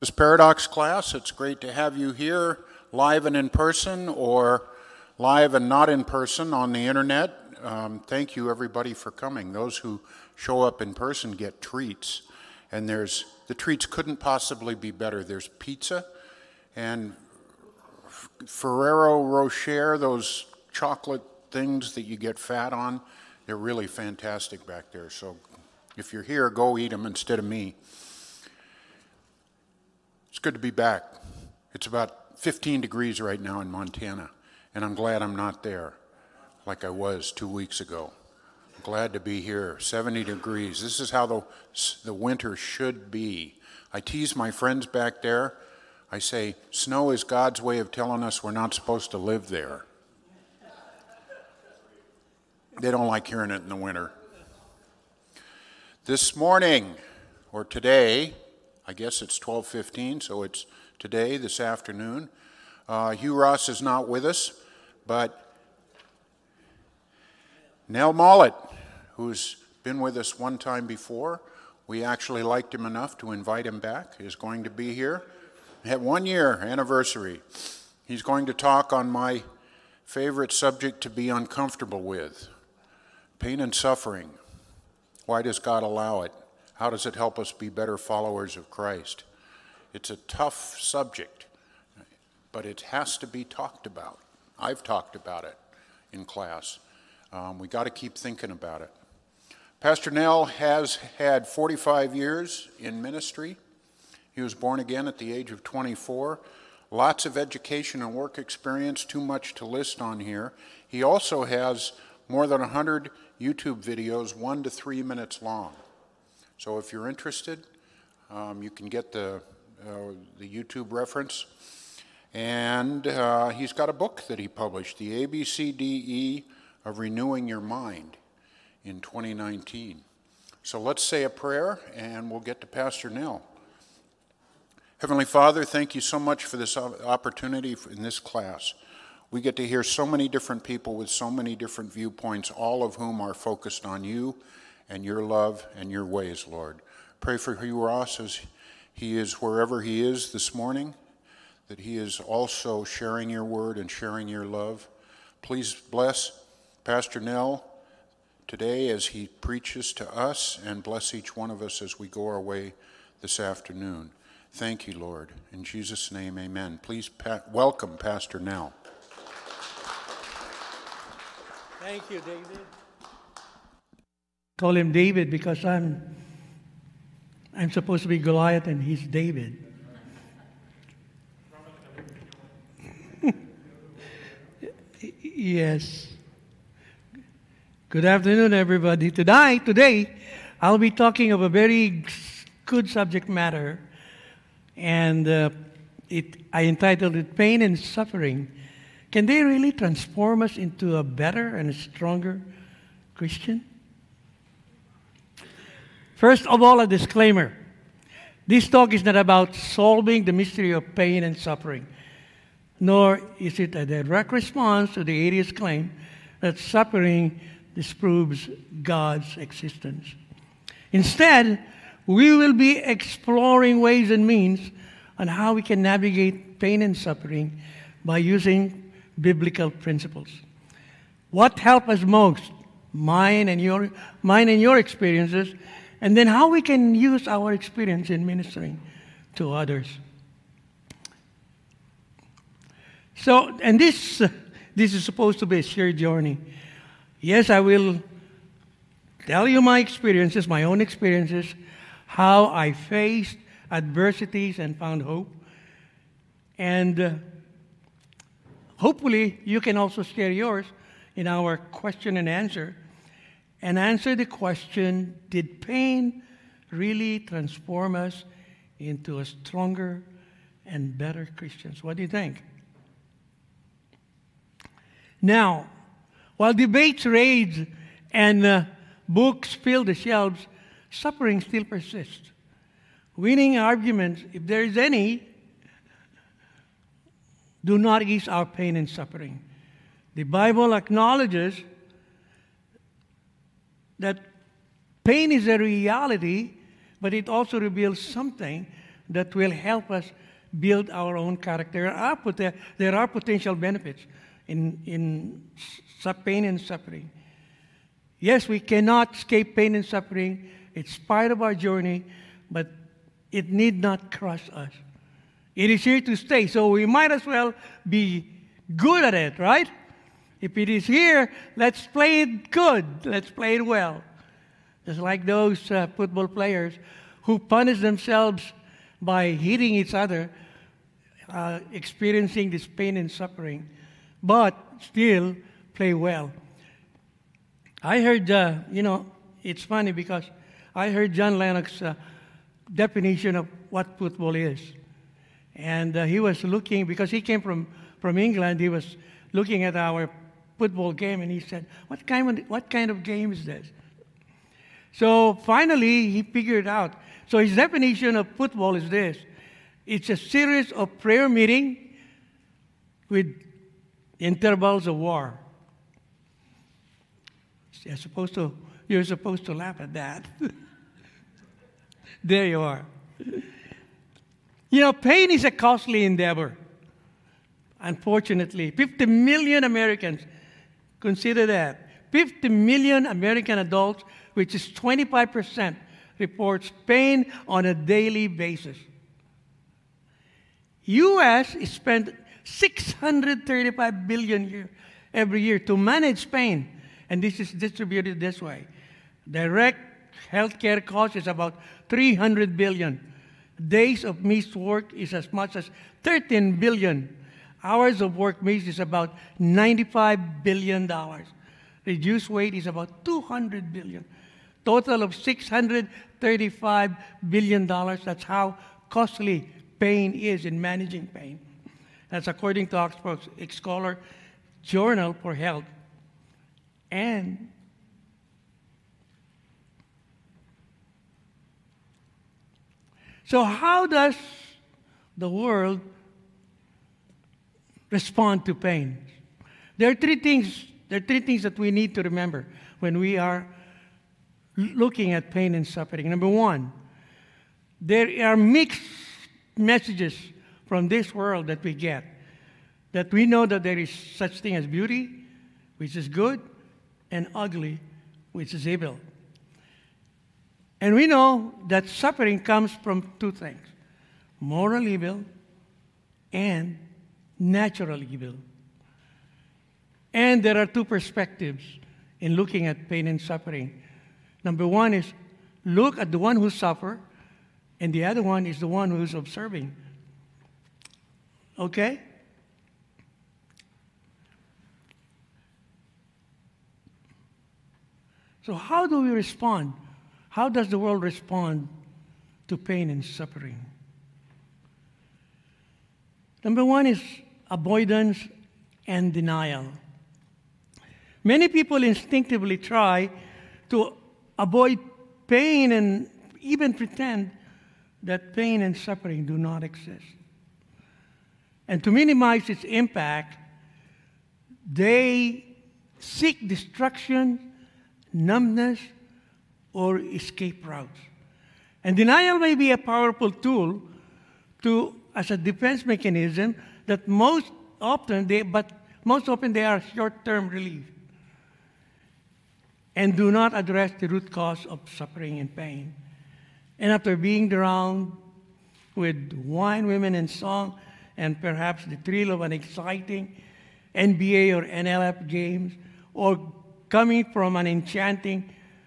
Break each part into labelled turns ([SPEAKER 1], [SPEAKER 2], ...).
[SPEAKER 1] This Paradox class, it's great to have you here live and in person, or live and not in person on the internet. Thank you everybody for coming. Those who show up in person get treats, and the treats couldn't possibly be better. There's pizza and Ferrero Rocher, those chocolate things that you get fat on. They're really fantastic back there. So if you're here, go eat them instead of me. It's good to be back. It's about 15 degrees right now in Montana, and I'm glad I'm not there like I was 2 weeks ago. I'm glad to be here, 70 degrees. This is how the winter should be. I tease my friends back there. I say, snow is God's way of telling us we're not supposed to live there. They don't like hearing it in the winter. This morning, or today, I guess it's 12:15, so it's today, this afternoon. Hugh Ross is not with us, but Nell Mollett, who's been with us one time before, we actually liked him enough to invite him back, is going to be here. At 1 year anniversary. He's going to talk on my favorite subject to be uncomfortable with, pain and suffering. Why does God allow it? How does it help us be better followers of Christ? It's a tough subject, but it has to be talked about. I've talked about it in class. We got to keep thinking about it. Pastor Nell has had 45 years in ministry. He was born again at the age of 24. Lots of education and work experience, too much to list on here. He also has more than 100 YouTube videos, 1 to 3 minutes long. So if you're interested, you can get the YouTube reference. And he's got a book that he published, The ABCDE of Renewing Your Mind, in 2019. So let's say a prayer, and we'll get to Pastor Nell. Heavenly Father, thank you so much for this opportunity in this class. We get to hear so many different people with so many different viewpoints, all of whom are focused on you and your love and your ways, Lord. Pray for Hugh Ross as he is wherever he is this morning, that he is also sharing your word and sharing your love. Please bless Pastor Nell today as he preaches to us, and bless each one of us as we go our way this afternoon. Thank you, Lord. In Jesus' name, amen. Please welcome Pastor Nell.
[SPEAKER 2] Thank you, David. Call him David because I'm supposed to be Goliath and he's David. Yes. Good afternoon, everybody. Today, I'll be talking of a very good subject matter, and I entitled it Pain and Suffering. Can they really transform us into a better and a stronger Christian? First of all, a disclaimer. This talk is not about solving the mystery of pain and suffering, nor is it a direct response to the atheist claim that suffering disproves God's existence. Instead, we will be exploring ways and means on how we can navigate pain and suffering by using biblical principles. What helped us most, mine and your experiences, and then how we can use our experience in ministering to others. So, and this is supposed to be a shared journey. Yes, I will tell you my experiences, my own experiences, how I faced adversities and found hope. And hopefully you can also share yours in our question and answer the question, did pain really transform us into a stronger and better Christians? What do you think? Now, while debates rage and books fill the shelves, suffering still persists. Winning arguments, if there is any, do not ease our pain and suffering. The Bible acknowledges that pain is a reality, but it also reveals something that will help us build our own character. There are potential benefits in pain and suffering. Yes, we cannot escape pain and suffering. It's part of our journey, but it need not crush us. It is here to stay, so we might as well be good at it, right? If it is here, let's play it good. Let's play it well. Just like those football players who punish themselves by hitting each other, experiencing this pain and suffering, but still play well. I heard, it's funny because I heard John Lennox's definition of what football is. And he was looking, because he came from England, he was looking at our football game, and he said, what kind of game is this? So finally, he figured out. So his definition of football is this. It's a series of prayer meetings with intervals of war. You're supposed to laugh at that. There you are. Pain is a costly endeavor. Unfortunately, 50 million Americans, consider that, 50 million American adults, which is 25%, reports pain on a daily basis. U.S. spends $635 billion every year to manage pain, and this is distributed this way. Direct healthcare cost is about $300 billion. Days of missed work is as much as $13 billion. Hours of work missed is about $95 billion. Reduced weight is about $200 billion. Total of $635 billion. That's how costly pain is in managing pain. That's according to Oxford Scholar Journal for Health. And so how does the world respond to pain? There are three things that we need to remember when we are looking at pain and suffering. Number one, there are mixed messages from this world that we get. That we know that there is such thing as beauty, which is good, and ugly, which is evil. And we know that suffering comes from two things: moral evil and natural evil. And there are two perspectives in looking at pain and suffering. Number one is look at the one who suffers, and the other one is the one who's observing. Okay? So how do we respond? How does the world respond to pain and suffering? Number one is avoidance and denial. Many people instinctively try to avoid pain and even pretend that pain and suffering do not exist. And to minimize its impact, they seek distraction, numbness, or escape routes. And denial may be a powerful tool as a defense mechanism that most often they are short-term relief and do not address the root cause of suffering and pain. And after being drowned with wine, women, and song, and perhaps the thrill of an exciting NBA or NLF games, or coming from an enchanting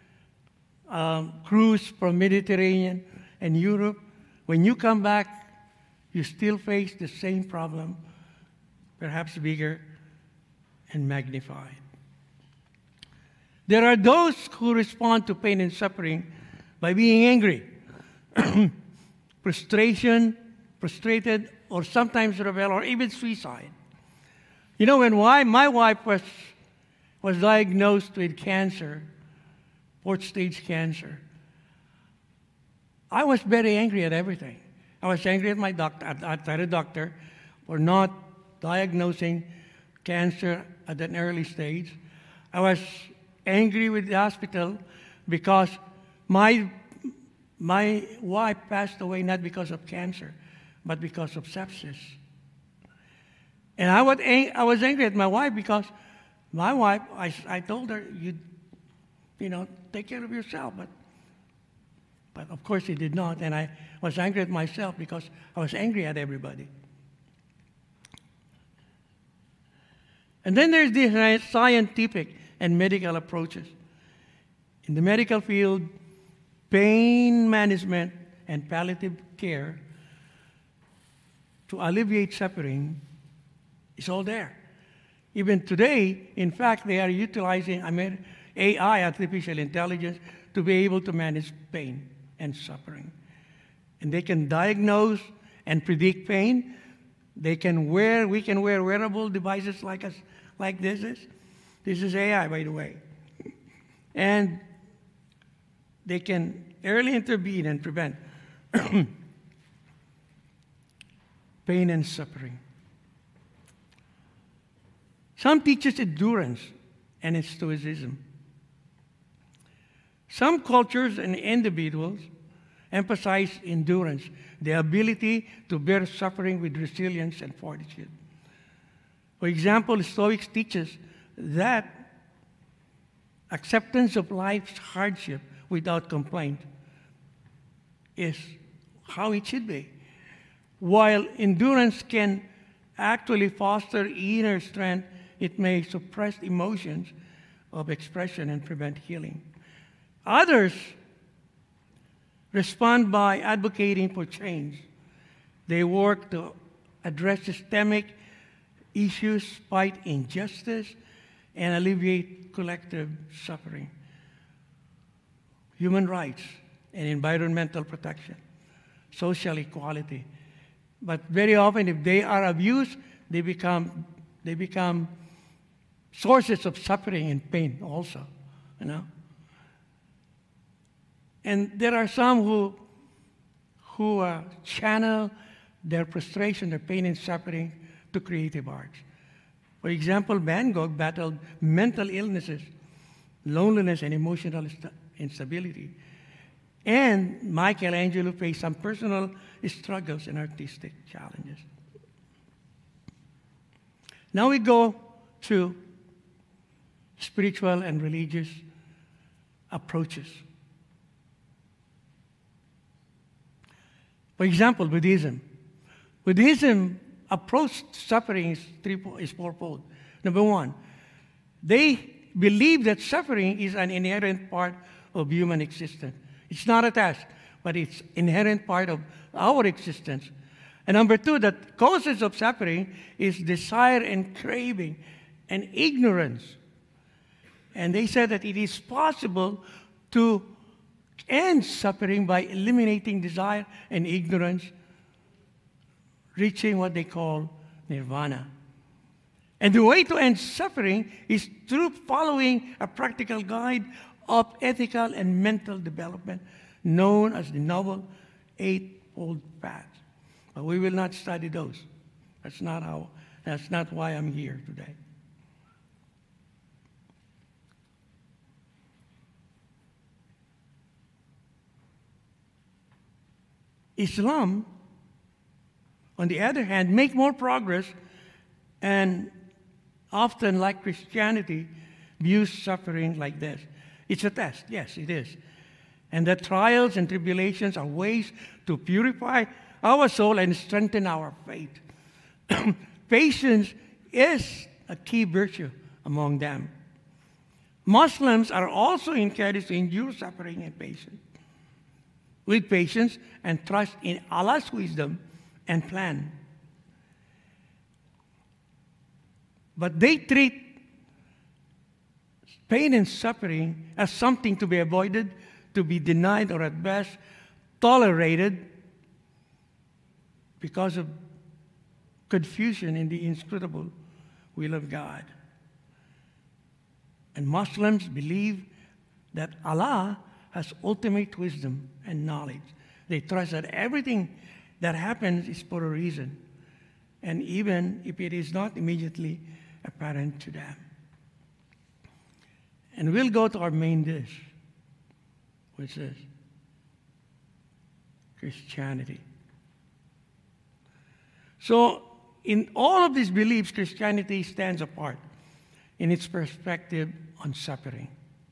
[SPEAKER 2] cruise from Mediterranean and Europe, when you come back, you still face the same problem, perhaps bigger and magnified. There are those who respond to pain and suffering by being angry, frustrated, or sometimes rebel, or even suicide. When my wife was diagnosed with cancer, 4th stage cancer, I was very angry at everything. I was angry at my doctor, at the doctor, for not diagnosing cancer at an early stage. I was angry with the hospital because my My wife passed away not because of cancer, but because of sepsis. And I was angry at my wife because my wife, I told her, take care of yourself. But of course she did not. And I was angry at myself because I was angry at everybody. And then there's the scientific and medical approaches. In the medical field, pain management and palliative care to alleviate suffering is all there. Even today, in fact, they are utilizing AI, artificial intelligence, to be able to manage pain and suffering. And they can diagnose and predict pain. We can wear wearable devices like this. This is AI, by the way. And they can early intervene and prevent pain and suffering. Some teaches endurance and stoicism. Some cultures and individuals emphasize endurance, the ability to bear suffering with resilience and fortitude. For example, Stoics teaches that acceptance of life's hardship without complaint is how it should be. While endurance can actually foster inner strength, it may suppress emotions of expression and prevent healing. Others respond by advocating for change. They work to address systemic issues, fight injustice, and alleviate collective suffering. Human rights and environmental protection, social equality. But very often, if they are abused, they become sources of suffering and pain also, And there are some who channel their frustration, their pain and suffering to creative arts. For example, Van Gogh battled mental illnesses, loneliness, and emotional instability. And Michelangelo faced some personal struggles and artistic challenges. Now we go to spiritual and religious approaches. For example, Buddhism. Buddhism approach suffering is fourfold. Number one, they believe that suffering is an inherent part of human existence. It's not a task, but it's inherent part of our existence. And number two, that causes of suffering is desire and craving and ignorance. And they said that it is possible to end suffering by eliminating desire and ignorance, reaching what they call nirvana. And the way to end suffering is through following a practical guide of ethical and mental development known as the Noble Eightfold Path. But we will not study those. That's not why I'm here today. Islam, on the other hand, make more progress and often, like Christianity, views suffering like this. It's a test. Yes, it is. And that trials and tribulations are ways to purify our soul and strengthen our faith. Patience is a key virtue among them. Muslims are also encouraged to endure suffering and patience, with patience and trust in Allah's wisdom and plan. But they treat pain and suffering as something to be avoided, to be denied, or at best tolerated because of confusion in the inscrutable will of God. And Muslims believe that Allah has ultimate wisdom and knowledge. They trust that everything that happens is for a reason, and even if it is not immediately apparent to them. And we'll go to our main dish, which is Christianity. So, in all of these beliefs, Christianity stands apart in its perspective on suffering.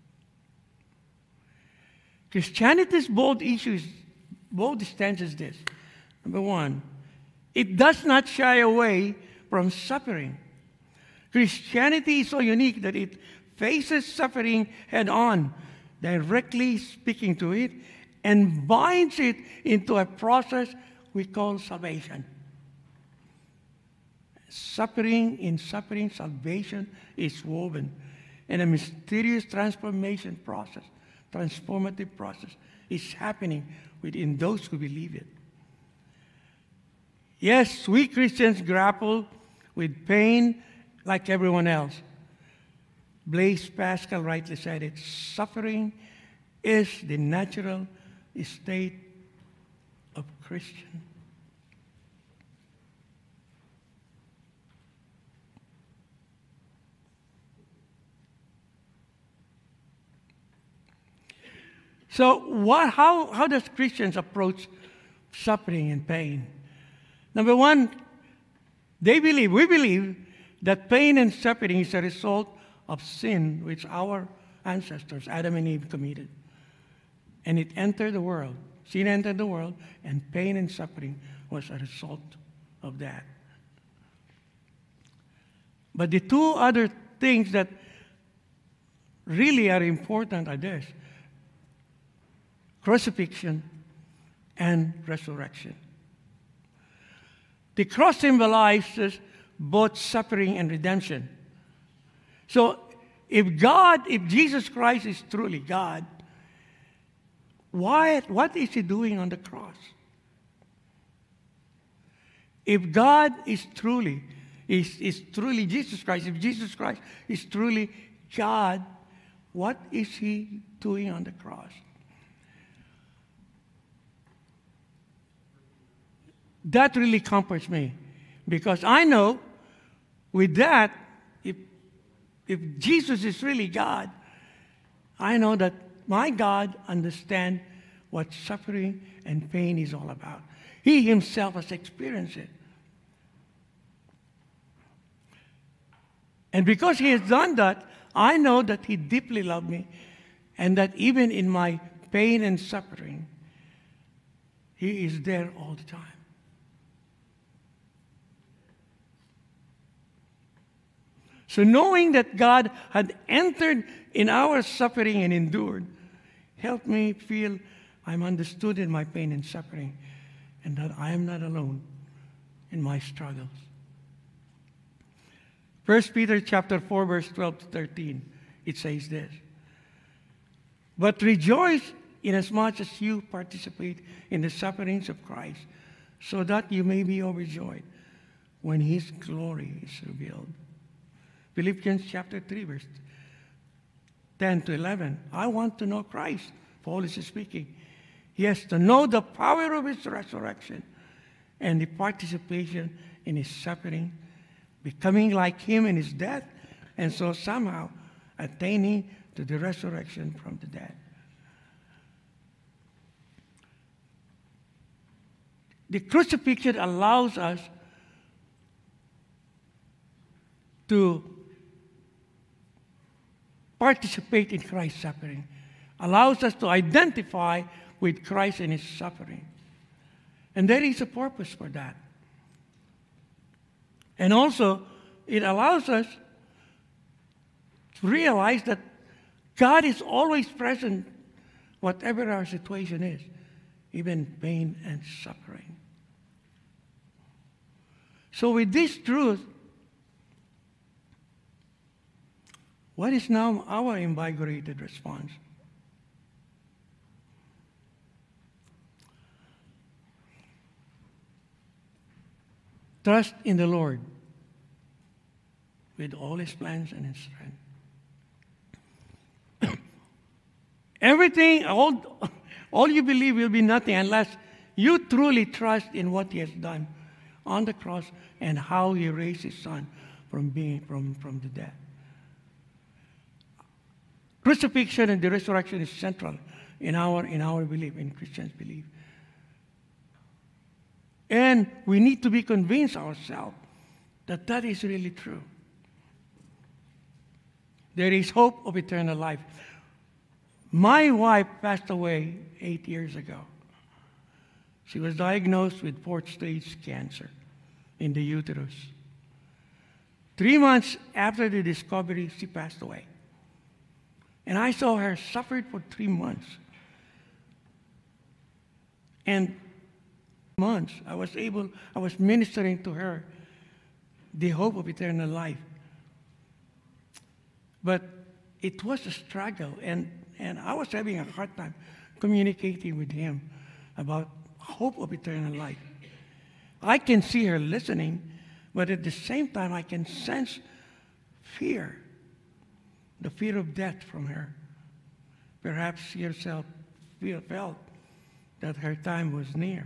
[SPEAKER 2] Christianity's bold stance is this. Number one, it does not shy away from suffering. Christianity is so unique that it faces suffering head on, directly speaking to it, and binds it into a process we call salvation. In suffering, salvation is woven, and a mysterious transformative process is happening within those who believe it. Yes, we Christians grapple with pain like everyone else. Blaise Pascal rightly said it, suffering is the natural state of Christian. So how does Christians approach suffering and pain? Number one, we believe that pain and suffering is a result of sin which our ancestors, Adam and Eve, committed. And it entered the world. Sin entered the world, and pain and suffering was a result of that. But the two other things that really are important are this: crucifixion and resurrection. The cross symbolizes both suffering and redemption. So if Jesus Christ is truly God, what is he doing on the cross? If God is truly Jesus Christ, if Jesus Christ is truly God, what is he doing on the cross? That really comforts me, because I know with that, if Jesus is really God, I know that my God understands what suffering and pain is all about. He himself has experienced it. And because he has done that, I know that he deeply loved me, and that even in my pain and suffering, he is there all the time. So knowing that God had entered in our suffering and endured, helped me feel I'm understood in my pain and suffering, and that I am not alone in my struggles. 1 Peter chapter 4, verse 12 to 13, it says this: "But rejoice inasmuch as you participate in the sufferings of Christ, so that you may be overjoyed when his glory is revealed." Philippians chapter 3, verse 10 to 11. I want to know Christ, Paul is speaking. Yes, to know the power of his resurrection and the participation in his suffering, becoming like him in his death, and so somehow attaining to the resurrection from the dead. The crucifixion allows us to participate in Christ's suffering, allows us to identify with Christ in his suffering. And there is a purpose for that. And also, it allows us to realize that God is always present, whatever our situation is, even pain and suffering. So with this truth, what is now our invigorated response? Trust in the Lord with all his plans and his strength. Everything, all you believe will be nothing unless you truly trust in what he has done on the cross and how he raised his son from the dead. Crucifixion and the resurrection is central in our belief, in Christians' belief. And we need to be convinced ourselves that that is really true. There is hope of eternal life. My wife passed away 8 years ago. She was diagnosed with 4th-stage cancer in the uterus. 3 months after the discovery, she passed away. And I saw her suffered for 3 months. And months, I was ministering to her the hope of eternal life. But it was a struggle, and I was having a hard time communicating with him about hope of eternal life. I can see her listening, but at the same time, I can sense fear, the fear of death from her. Perhaps she herself felt that her time was near.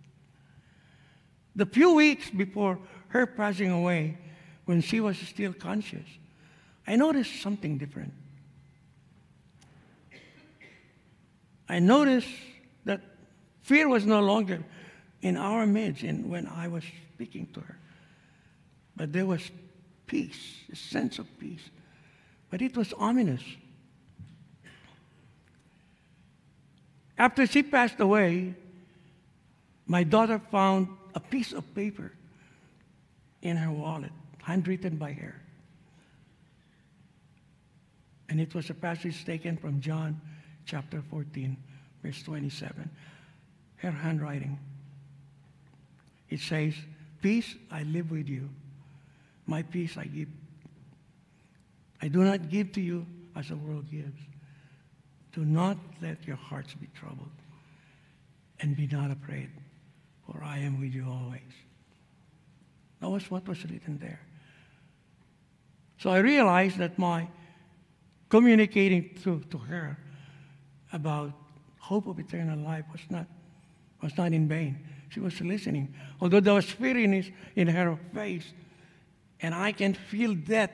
[SPEAKER 2] The few weeks before her passing away, when she was still conscious, I noticed something different. I noticed that fear was no longer in our midst when I was speaking to her. But there was peace, a sense of peace. But it was ominous. After she passed away, my daughter found a piece of paper in her wallet, handwritten by her. And it was a passage taken from John chapter 14, verse 27. Her handwriting. It says, "Peace I live with you. My peace I give. I do not give to you as the world gives. Do not let your hearts be troubled, and be not afraid, for I am with you always." That was what was written there. So I realized that my communicating to her about hope of eternal life was not in vain. She was listening. Although there was fear in her face, and I can feel that,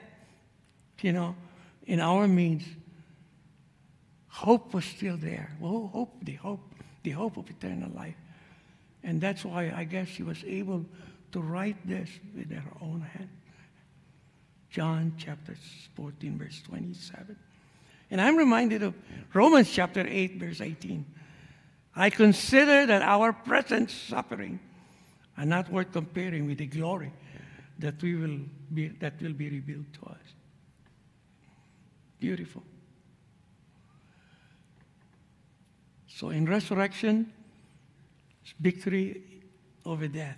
[SPEAKER 2] in our midst, hope was still there. Well, the hope of eternal life. And that's why I guess she was able to write this with her own hand. John chapter 14, verse 27. And I'm reminded of Romans chapter 8, verse 18. I consider that our present suffering are not worth comparing with the glory that will be revealed to us. Beautiful. So in resurrection, it's victory over death.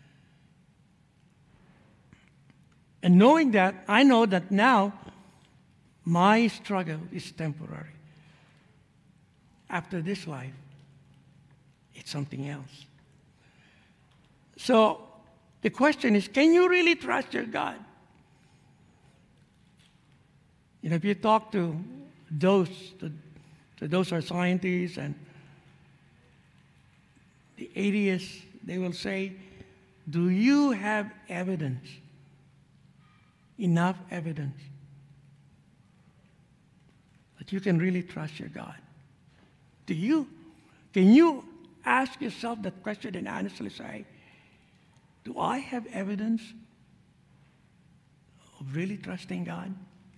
[SPEAKER 2] And knowing that, I know that now my struggle is temporary. After this life, it's something else. So the question is, can you really trust your God? If you talk to those who are scientists and the atheists, they will say, do you have evidence? Enough evidence that you can really trust your God? Can you ask yourself that question and honestly say, do I have evidence of really trusting God?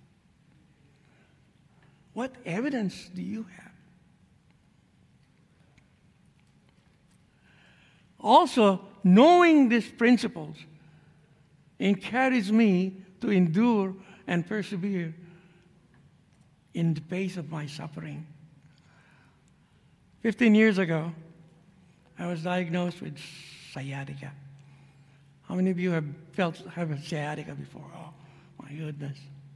[SPEAKER 2] What evidence do you have? Also, knowing these principles encourages me to endure and persevere in the face of my suffering. 15 years ago, I was diagnosed with sciatica. How many of you have a sciatica before? Oh, my goodness.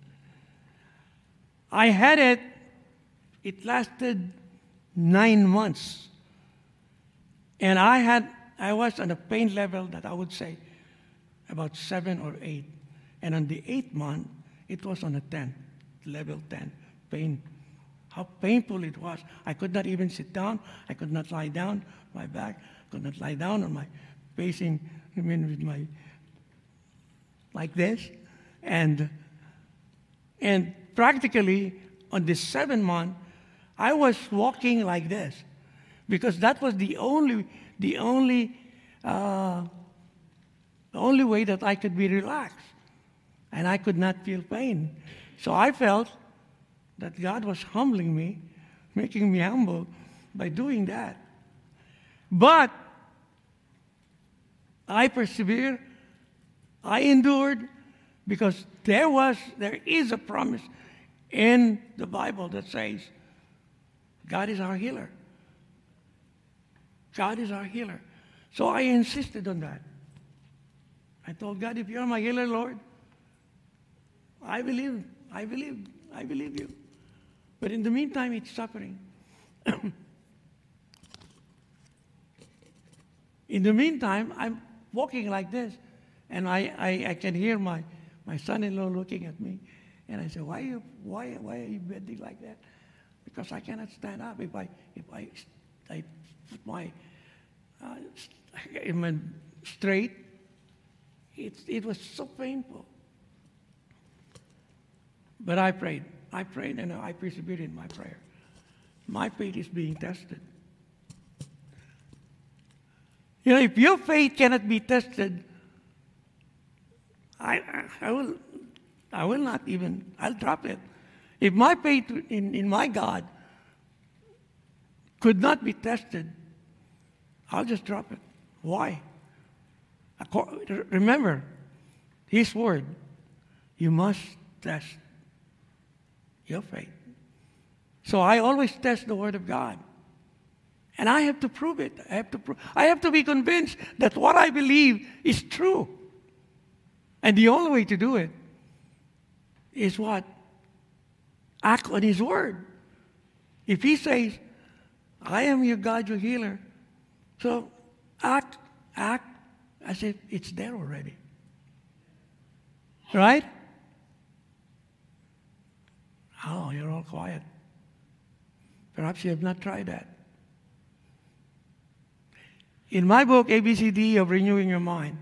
[SPEAKER 2] I had it. It lasted 9 months. And I was on a pain level that I would say about 7 or 8. And on the 8th month, it was on a 10, level 10, pain. How painful it was. I could not even sit down. I could not lie down my back. I could not lie down on my facing, with my, like this. And practically on the 7th month, I was walking like this, because that was the only the only way that I could be relaxed and I could not feel pain. So I felt that God was humbling me, making me humble by doing that. But I persevered, I endured, because there is a promise in the Bible that says, God is our healer. God is our healer. So I insisted on that. I told God, if you're my healer, Lord, I believe you. But in the meantime, it's suffering. In the meantime, I'm walking like this, and I can hear my son-in-law looking at me, and I say, why are you bending like that? Because I cannot stand up. If I put my straight, it was so painful. But I prayed, and I persevered in my prayer. My faith is being tested. You know, if your faith cannot be tested, I will not even, I'll drop it. If my faith in my God could not be tested, I'll just drop it. Why? Remember, His word, you must test your faith. So I always test the word of God. And I have to prove it. I have to be convinced that what I believe is true. And the only way to do it is what? Act on His word. If He says, I am your God, your healer, so act as if it's there already. Right? Oh, you're all quiet. Perhaps you have not tried that. In my book, ABCD of Renewing Your Mind,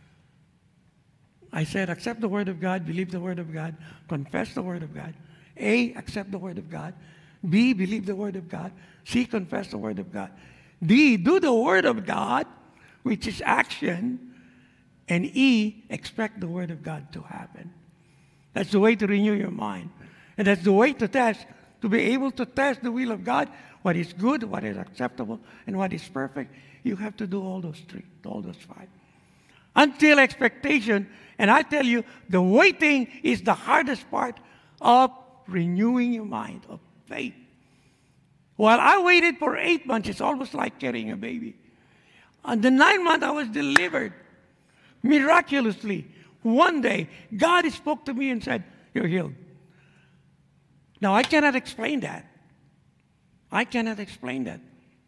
[SPEAKER 2] I said, accept the Word of God, believe the Word of God, confess the Word of God. A, accept the Word of God. B, believe the Word of God. C, confess the Word of God. D, do the Word of God, which is action. And E, expect the Word of God to happen. That's the way to renew your mind. And that's the way to test, to be able to test the will of God, what is good, what is acceptable, and what is perfect. You have to do all those three, all those five. Until expectation, and I tell you, the waiting is the hardest part of renewing your mind, of faith. While I waited for 8 months, it's almost like carrying a baby. On the 9th month, I was delivered. Miraculously, one day, God spoke to me and said, you're healed. Now, I cannot explain that. I cannot explain that.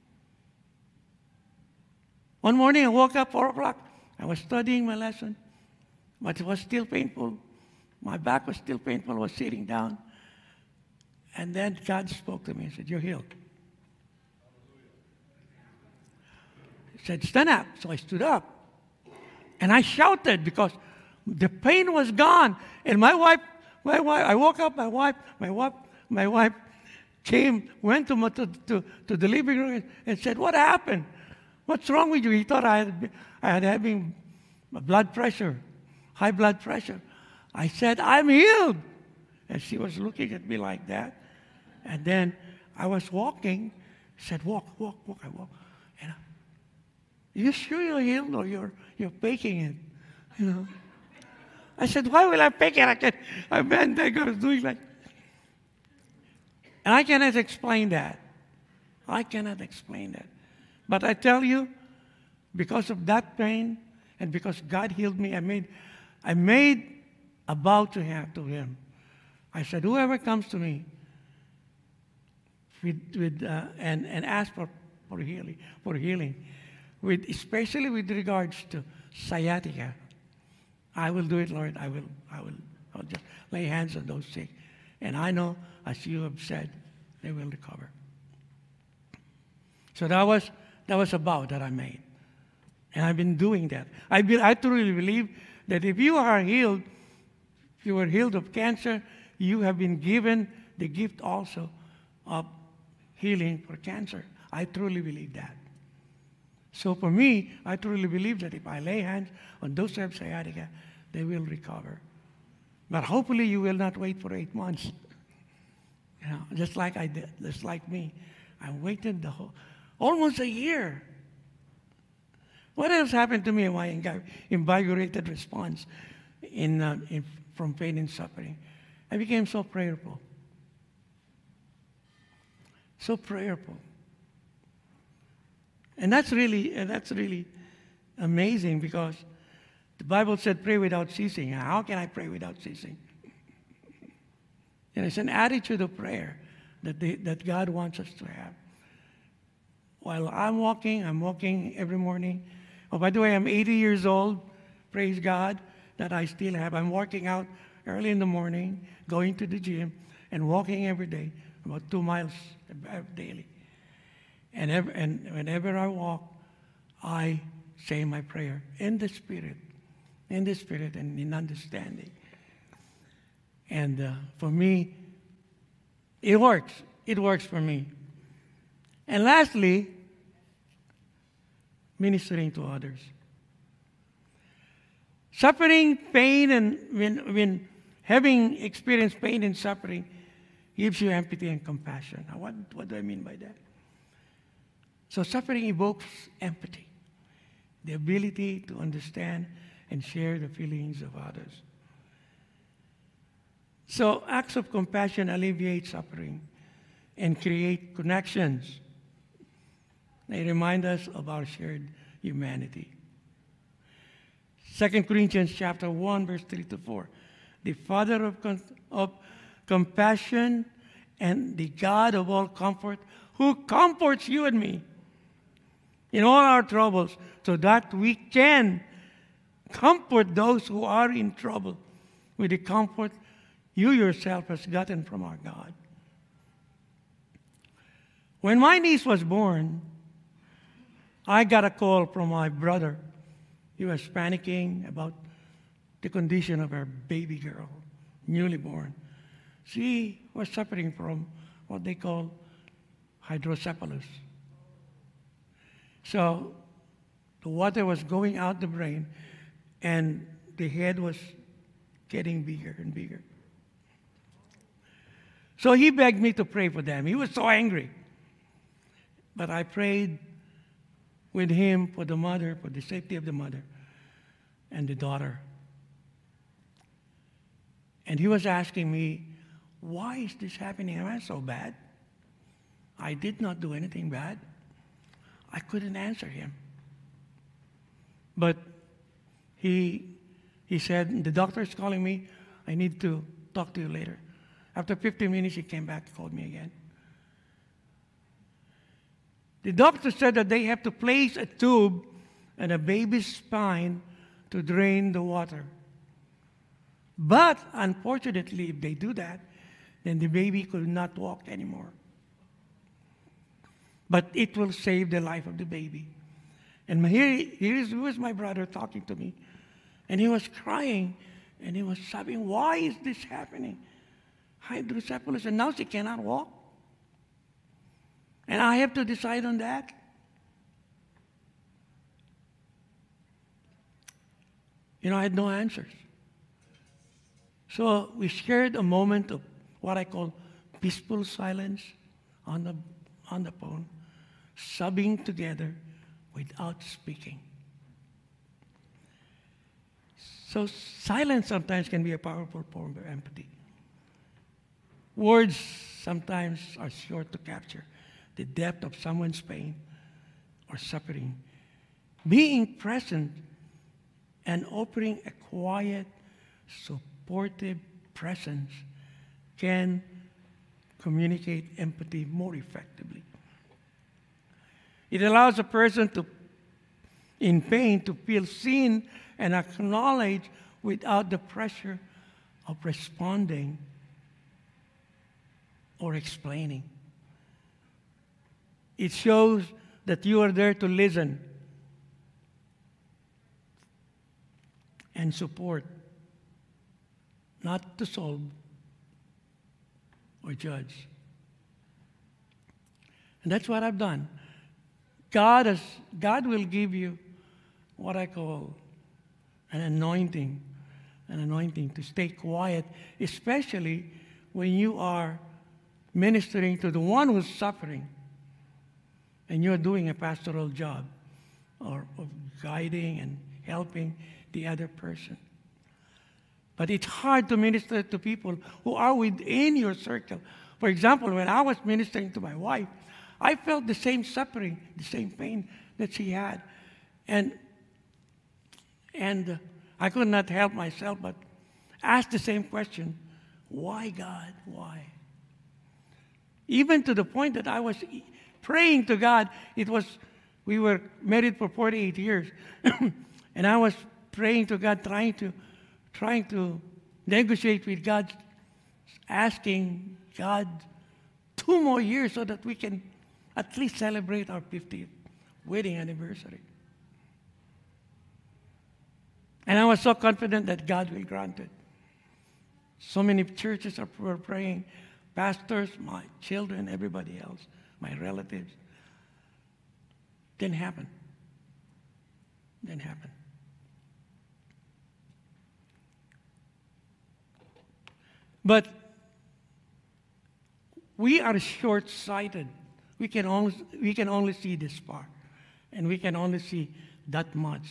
[SPEAKER 2] One morning, I woke up 4 o'clock. I was studying my lesson, but it was still painful. My back was still painful. I was sitting down. And then God spoke to me and said, you're healed. He said, stand up. So I stood up. And I shouted because the pain was gone. And my wife, I woke up, my wife went to the living room and said, what happened? What's wrong with you? He thought I had having blood pressure, high blood pressure. I said, I'm healed. And she was looking at me like that. And then I was walking. She said, walk. I walk. And you sure you're healed or you're faking it? You know. I said, why will I fake it? I bent there, I was doing like. And I cannot explain that. I cannot explain that. But I tell you, because of that pain and because God healed me, I made a vow to Him. I said, whoever comes to me and asks for healing, especially with regards to sciatica, I will do it, Lord. I'll just lay hands on those sick. And I know, as you have said, they will recover. So that was a vow that I made. And I've been doing that. I truly believe that if you are healed, if you are healed of cancer, you have been given the gift also of healing for cancer. I truly believe that. So for me, I truly believe that if I lay hands on those who have sciatica, they will recover. But hopefully you will not wait for 8 months. You know, just like I did, just like me. I waited almost a year. What else happened to me in my invigorated response from pain and suffering? I became so prayerful. So prayerful. And that's really amazing, because the Bible said pray without ceasing. How can I pray without ceasing? And it's an attitude of prayer that God wants us to have. While I'm walking every morning. Oh, by the way, I'm 80 years old. Praise God that I still have. I'm working out early in the morning, going to the gym, and walking every day, about 2 miles daily. And whenever I walk, I say my prayer in the Spirit and in understanding. And for me, it works. It works for me. And lastly, ministering to others. Suffering, pain, and when having experienced pain and suffering gives you empathy and compassion. Now, what do I mean by that? So suffering evokes empathy, the ability to understand and share the feelings of others. So acts of compassion alleviate suffering and create connections. They remind us of our shared humanity. 2 Corinthians chapter 1, verse 3 to 4. The Father of compassion and the God of all comfort, who comforts you and me in all our troubles, so that we can comfort those who are in trouble with the comfort you yourself has gotten from our God. When my niece was born, I got a call from my brother. He was panicking about the condition of our baby girl, newly born. She was suffering from what they call hydrocephalus. So the water was going out the brain, and the head was getting bigger and bigger. So he begged me to pray for them. He was so angry. But I prayed with him for the mother, for the safety of the mother and the daughter. And he was asking me, why is this happening? Am I so bad? I did not do anything bad. I couldn't answer him. But he said, the doctor is calling me. I need to talk to you later. After 15 minutes, he came back and called me again. The doctor said that they have to place a tube in a baby's spine to drain the water. But unfortunately, if they do that, then the baby could not walk anymore. But it will save the life of the baby. And here was my brother talking to me. And he was crying, and he was sobbing, why is this happening? Hydrocephalus, and now she cannot walk. And I have to decide on that. You know, I had no answers. So we shared a moment of what I call peaceful silence on the phone, sobbing together without speaking. So silence sometimes can be a powerful form of empathy. Words sometimes are short to capture the depth of someone's pain or suffering. Being present and offering a quiet, supportive presence can communicate empathy more effectively. It allows a person in pain to feel seen and acknowledged without the pressure of responding or explaining. It shows that you are there to listen and support, not to solve or judge. And that's what I've done. God will give you what I call an anointing to stay quiet, especially when you are ministering to the one who's suffering and you're doing a pastoral job or of guiding and helping the other person. But it's hard to minister to people who are within your circle. For example, when I was ministering to my wife, I felt the same suffering, the same pain that she had. And I could not help myself but ask the same question, why, God, why? Even to the point that I was praying to God. We were married for 48 years. And I was praying to God, trying to negotiate with God, asking God 2 more years so that we can at least celebrate our 50th wedding anniversary. And I was so confident that God will grant it. So many churches were praying, pastors, my children, everybody else, my relatives. Didn't happen. But we are short-sighted. We can only see this far, and we can only see that much.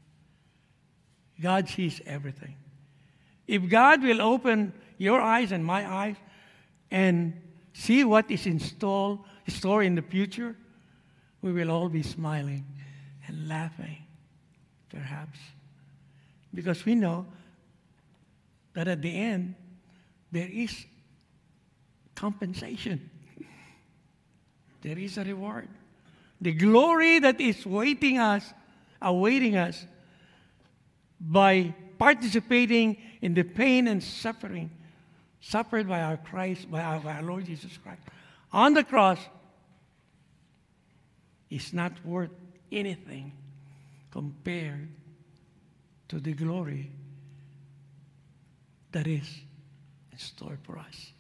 [SPEAKER 2] God sees everything. If God will open your eyes and my eyes and see what is in store in the future, we will all be smiling and laughing, perhaps, because we know that at the end, there is compensation. There is a reward. The glory that is awaiting us by participating in the pain and suffering suffered by our Lord Jesus Christ on the cross is not worth anything compared to the glory that is in store for us.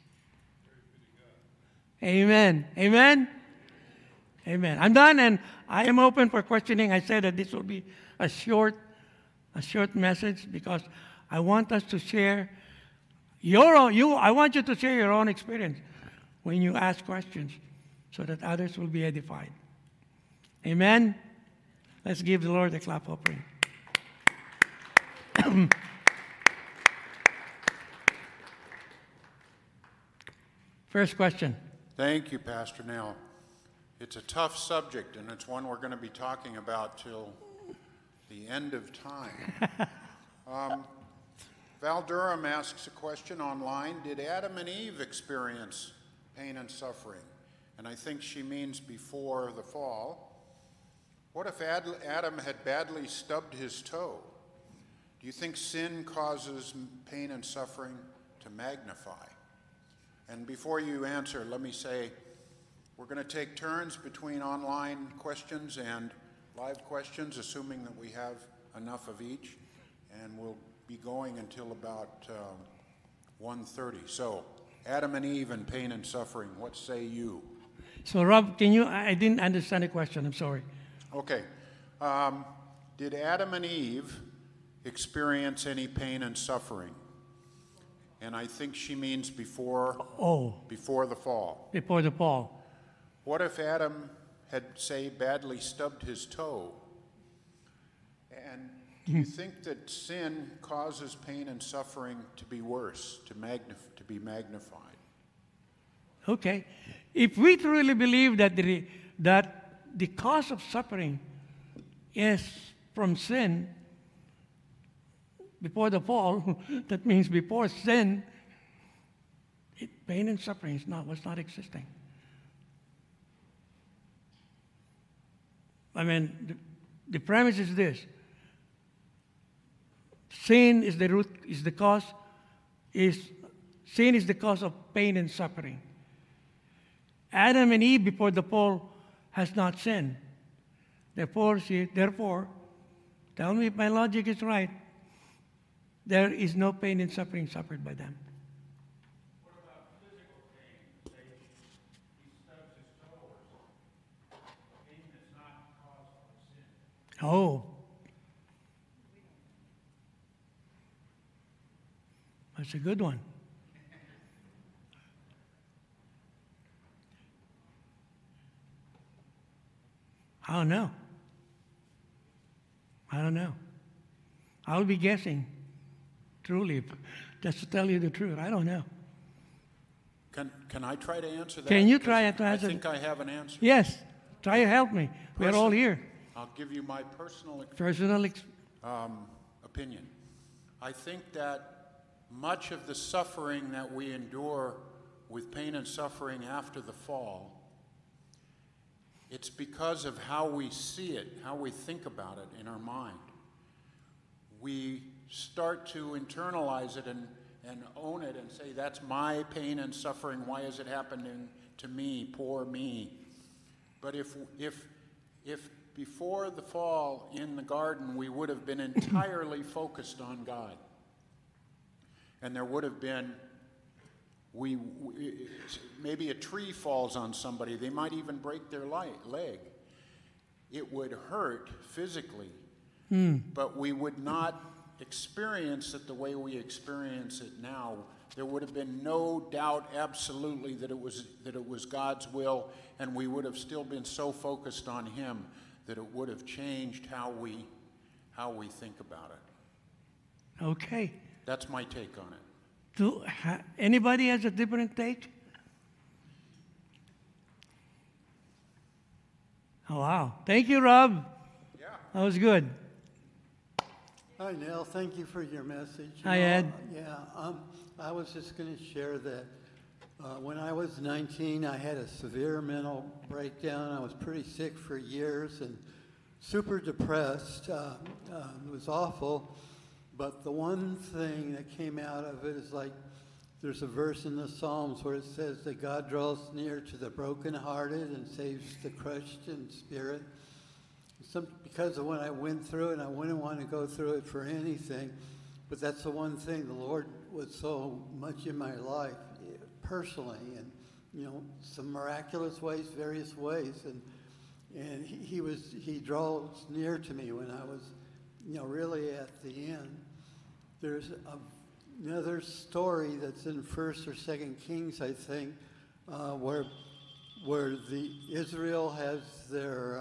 [SPEAKER 2] Amen. Amen. Amen. I'm done, and I am open for questioning. I said that this will be a short message because I want us to share I want you to share your own experience when you ask questions so that others will be edified. Amen. Let's give the Lord a clap offering. First question.
[SPEAKER 1] Thank you, Pastor Nell. It's a tough subject, and it's one we're going to be talking about till the end of time. Val Durham asks a question online. Did Adam and Eve experience pain and suffering? And I think she means before the fall. What if Adam had badly stubbed his toe? Do you think sin causes pain and suffering to magnify? And before you answer, let me say, we're going to take turns between online questions and live questions, assuming that we have enough of each, and we'll be going until about 1:30. So, Adam and Eve and pain and suffering, what say you?
[SPEAKER 2] So, Rob, I didn't understand the question, I'm sorry.
[SPEAKER 1] Okay. Did Adam and Eve experience any pain and suffering? And I think she means before the fall.
[SPEAKER 2] Before the fall.
[SPEAKER 1] What if Adam had, say, badly stubbed his toe? And do you think that sin causes pain and suffering to be worse, to be magnified?
[SPEAKER 2] Okay. If we truly believe that the cause of suffering is from sin, before the fall, that means before sin, pain and suffering was not existing. I mean, the premise is this. Sin is the root, sin is the cause of pain and suffering. Adam and Eve before the fall has not sinned. Therefore, tell me if my logic is right, there is no pain and suffering suffered by them.
[SPEAKER 3] What about physical pain? Say he stubs his toe or something. Pain that's not
[SPEAKER 2] Oh. That's a good one. I don't know. I don't know. I'll be guessing, truly, just to tell you the truth. I don't know.
[SPEAKER 1] Can I try to answer that?
[SPEAKER 2] Can you try to
[SPEAKER 1] 'Cause
[SPEAKER 2] answer?
[SPEAKER 1] I think I have an answer.
[SPEAKER 2] Yes. Try to help me. We're all here.
[SPEAKER 1] I'll give you my personal
[SPEAKER 2] Personal
[SPEAKER 1] opinion. I think that much of the suffering that we endure with pain and suffering after the fall, it's because of how we see it, how we think about it in our mind. We start to internalize it and own it and say, that's my pain and suffering. Why is it happening to me? Poor me. But if before the fall in the garden, we would have been entirely focused on God, and there would have been, maybe a tree falls on somebody, they might even break their leg. It would hurt physically, but we would not experience it the way we experience it now. There would have been no doubt absolutely that it was God's will, and we would have still been so focused on Him that it would have changed how we think about it.
[SPEAKER 2] Okay.
[SPEAKER 1] That's my take on it.
[SPEAKER 2] Anybody has a different take? Oh, wow. Thank you, Rob.
[SPEAKER 1] Yeah.
[SPEAKER 2] That was good.
[SPEAKER 4] Hi, Neil. Thank you for your message.
[SPEAKER 2] Hi, Ed.
[SPEAKER 4] I was just going to share that when I was 19, I had a severe mental breakdown. I was pretty sick for years and super depressed. It was awful. But the one thing that came out of it is like there's a verse in the Psalms where it says that God draws near to the brokenhearted and saves the crushed in spirit. Because of what I went through, and I wouldn't want to go through it for anything, but that's the one thing. The Lord was so much in my life, personally, and some miraculous ways, various ways, and he draws near to me when I was, really at the end. There's another story that's in 1st or 2nd Kings, I think, where the Israel has their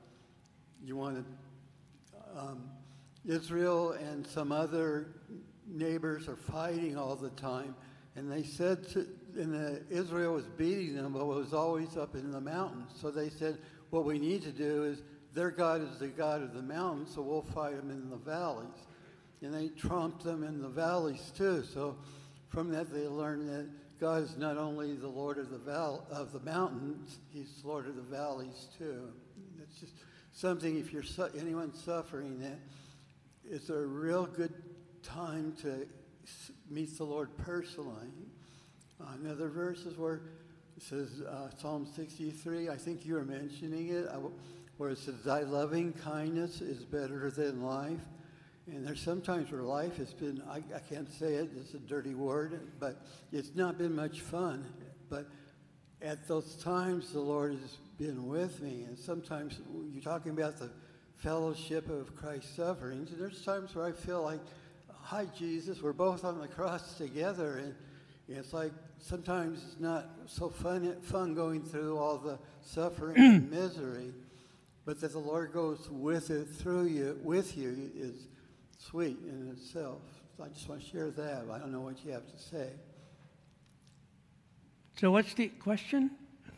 [SPEAKER 4] Israel and some other neighbors are fighting all the time, and they said Israel was beating them, but it was always up in the mountains. So they said, what we need to do is, their God is the God of the mountains, so we'll fight them in the valleys. And they trumped them in the valleys too. So from that they learned that God is not only the Lord of the mountains, He's Lord of the valleys too. It's just something, if you're anyone suffering, that it's a real good time to meet the Lord personally. Another verse is where it says, Psalm 63, I think you were mentioning it, where it says, thy loving kindness is better than life. And there's sometimes where life has been, I can't say it, it's a dirty word, but it's not been much fun. But at those times, the Lord has been with me. And sometimes you're talking about the fellowship of Christ's sufferings. And there's times where I feel like, hi, Jesus, we're both on the cross together. And it's like sometimes it's not so fun going through all the suffering and misery. But that the Lord goes with it, with you, is sweet in itself. So I just want to share that. I don't know what you have to say.
[SPEAKER 2] So what's the question?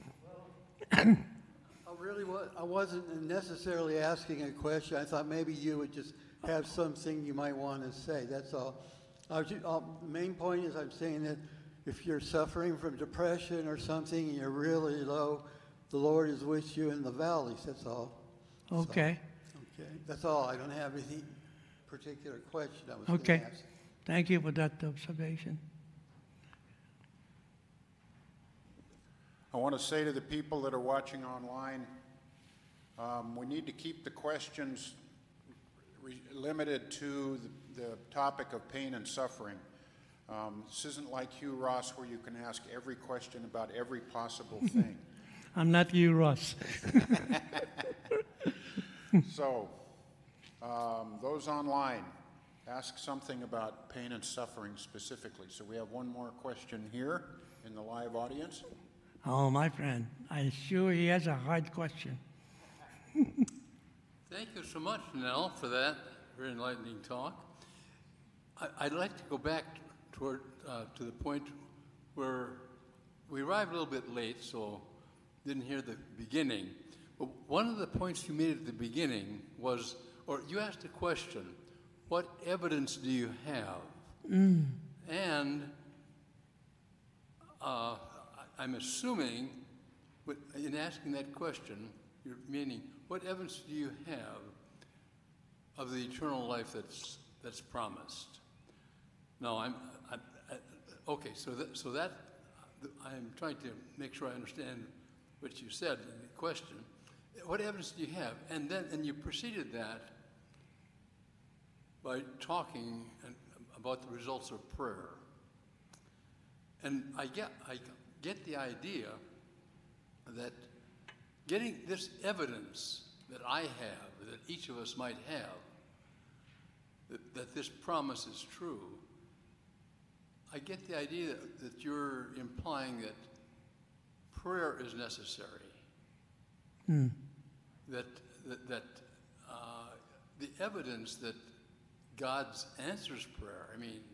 [SPEAKER 4] I wasn't necessarily asking a question. I thought maybe you would just have something you might want to say. That's all. The main point is I'm saying that if you're suffering from depression or something and you're really low, the Lord is with you in the valleys. That's all.
[SPEAKER 2] Okay.
[SPEAKER 4] So, okay. That's all. I don't have any particular question I was going to ask.
[SPEAKER 2] Thank you for that observation.
[SPEAKER 1] I want to say to the people that are watching online, we need to keep the questions limited to the topic of pain and suffering. This isn't like Hugh Ross where you can ask every question about every possible thing.
[SPEAKER 2] I'm not you, Ross.
[SPEAKER 1] So, Those online, ask something about pain and suffering specifically. So we have one more question here in the live audience.
[SPEAKER 2] Oh, my friend, I'm sure he has a hard question.
[SPEAKER 3] Thank you so much, Nell, for that very enlightening talk. I'd like to go back to the point where we arrived a little bit late, so didn't hear the beginning. But one of the points you made at the beginning was, or you asked a question, what evidence do you have? And I'm assuming, in asking that question, you're meaning, what evidence do you have of the eternal life that's promised? No, okay. So that I'm trying to make sure I understand what you said in the question. What evidence do you have? And you preceded that by talking about the results of prayer. And I get the idea that getting this evidence that I have, that each of us might have, that this promise is true, I get the idea that you're implying that prayer is necessary. That the evidence that God answers prayer, I mean,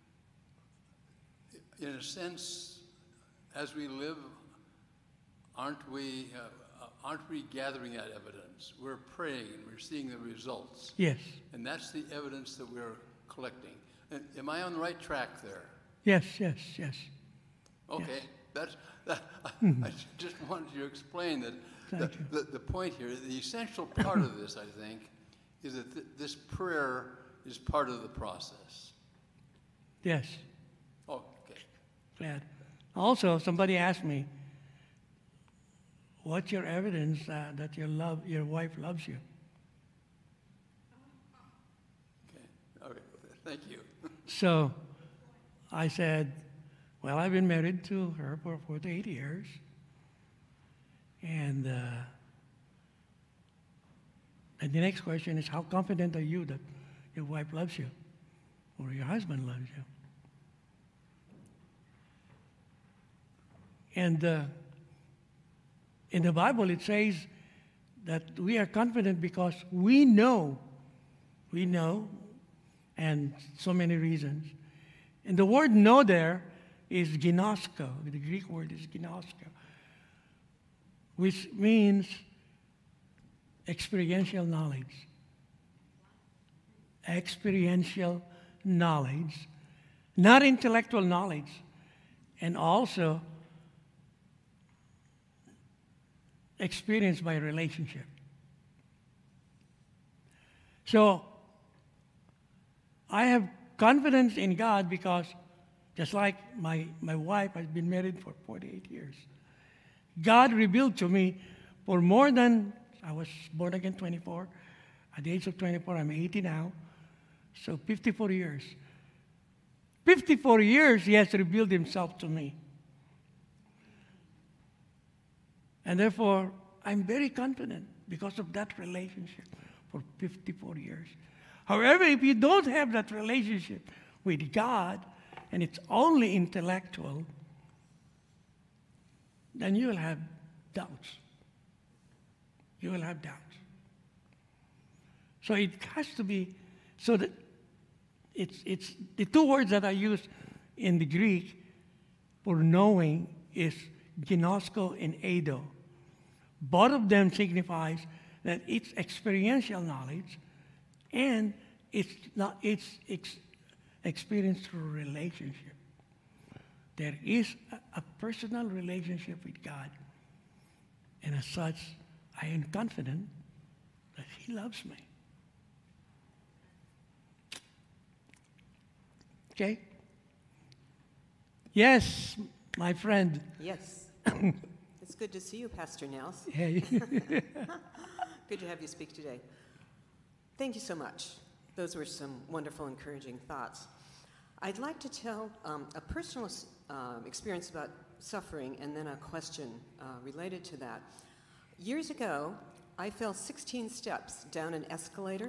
[SPEAKER 3] in a sense, as we live, aren't we gathering that evidence? We're praying and we're seeing the results.
[SPEAKER 2] Yes.
[SPEAKER 3] And that's the evidence that we're collecting. And am I on the right track there?
[SPEAKER 2] Yes.
[SPEAKER 3] Okay.
[SPEAKER 2] Yes.
[SPEAKER 3] I just wanted you to explain that the point here, the essential part of this, I think, is that this prayer is part of the process.
[SPEAKER 2] Yes.
[SPEAKER 3] Oh, okay.
[SPEAKER 2] Glad. Also, somebody asked me, what's your evidence that your wife loves you?
[SPEAKER 3] Okay, thank you.
[SPEAKER 2] So I said, well, I've been married to her for 48 years. And the next question is, how confident are you that your wife loves you or your husband loves you? And in the Bible, it says that we are confident because we know, and so many reasons. And the word know there is ginosko. The Greek word is ginosko, which means experiential knowledge. Experiential knowledge, not intellectual knowledge, and also experienced by relationship. So I have confidence in God because just like my wife has been married for 48 years. God revealed to me for more than, I was born again 24. At the age of 24, I'm 80 now. So 54 years. 54 years he has revealed himself to me. And therefore, I'm very confident because of that relationship for 54 years. However, if you don't have that relationship with God, and it's only intellectual, then you will have doubts. You will have doubts. So it has to be, so that it's the two words that I use in the Greek for knowing is ginosko and eido. Both of them signifies that it's experiential knowledge and it's experienced through relationship. There is a personal relationship with God. And as such, I am confident that he loves me. Okay? Yes, my friend.
[SPEAKER 5] Yes. It's good to see you, Pastor Nels.
[SPEAKER 2] Hey.
[SPEAKER 5] Good to have you speak today. Thank you so much. Those were some wonderful, encouraging thoughts. I'd like to tell a personal experience about suffering and then a question related to that. Years ago, I fell 16 steps down an escalator,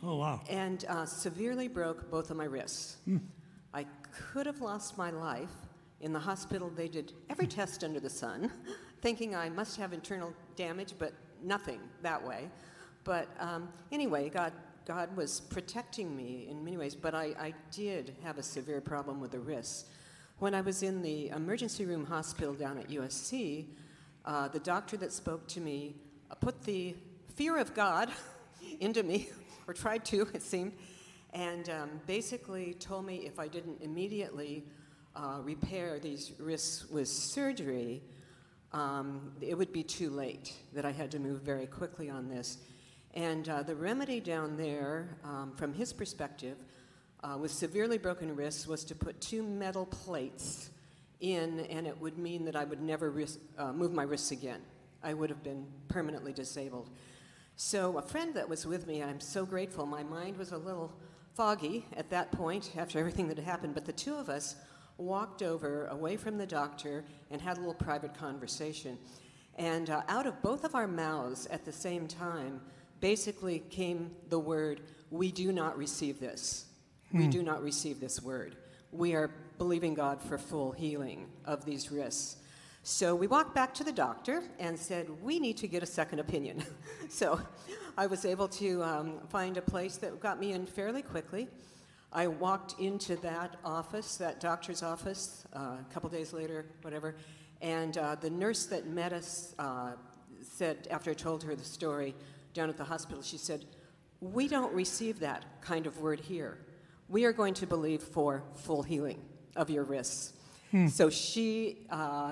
[SPEAKER 2] Oh, wow.
[SPEAKER 5] and severely broke both of my wrists. I could have lost my life. In the hospital, they did every test under the sun, thinking I must have internal damage, but nothing that way. But anyway, God was protecting me in many ways, but I did have a severe problem with the wrists. When I was in the emergency room hospital down at USC, the doctor that spoke to me put the fear of God into me, or tried to, it seemed, and basically told me if I didn't immediately repair these wrists with surgery, it would be too late, that I had to move very quickly on this. And the remedy down there, from his perspective, with severely broken wrists, was to put 2 metal plates in, and it would mean that I would never move my wrists again. I would have been permanently disabled. So a friend that was with me, I'm so grateful, my mind was a little foggy at that point after everything that had happened, but the two of us walked over away from the doctor and had a little private conversation. And out of both of our mouths at the same time basically came the word, "We do not receive this. We do not receive this word. We are believing God for full healing of these wrists." So we walked back to the doctor and said, we need to get a second opinion. So I was able to find a place that got me in fairly quickly. I walked into that office, that doctor's office, a couple days later, whatever, and the nurse that met us said, after I told her the story down at the hospital, she said, "We don't receive that kind of word here. We are going to believe for full healing of your wrists." So she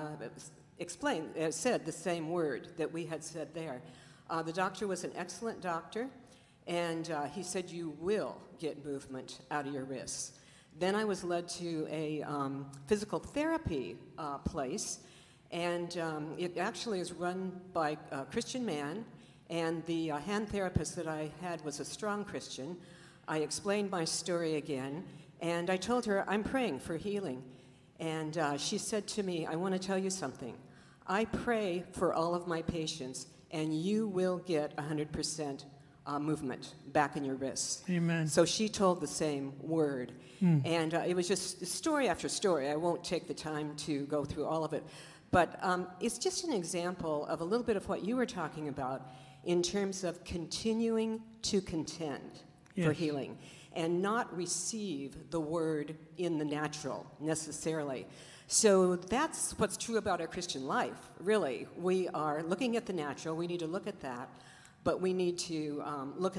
[SPEAKER 5] said the same word that we had said there. The doctor was an excellent doctor, and he said, "You will get movement out of your wrists." Then I was led to a physical therapy place, and it actually is run by a Christian man, and the hand therapist that I had was a strong Christian. I explained my story again, and I told her, "I'm praying for healing." And she said to me, "I want to tell you something. I pray for all of my patients, and you will get 100% movement back in your wrists."
[SPEAKER 2] Amen.
[SPEAKER 5] So she told the same word. And it was just story after story. I won't take the time to go through all of it. But it's just an example of a little bit of what you were talking about in terms of continuing to contend for
[SPEAKER 2] Yes.
[SPEAKER 5] healing and not receive the word in the natural necessarily. So that's what's true about our Christian life, really. We are looking at the natural. We need to look at that. But we need to look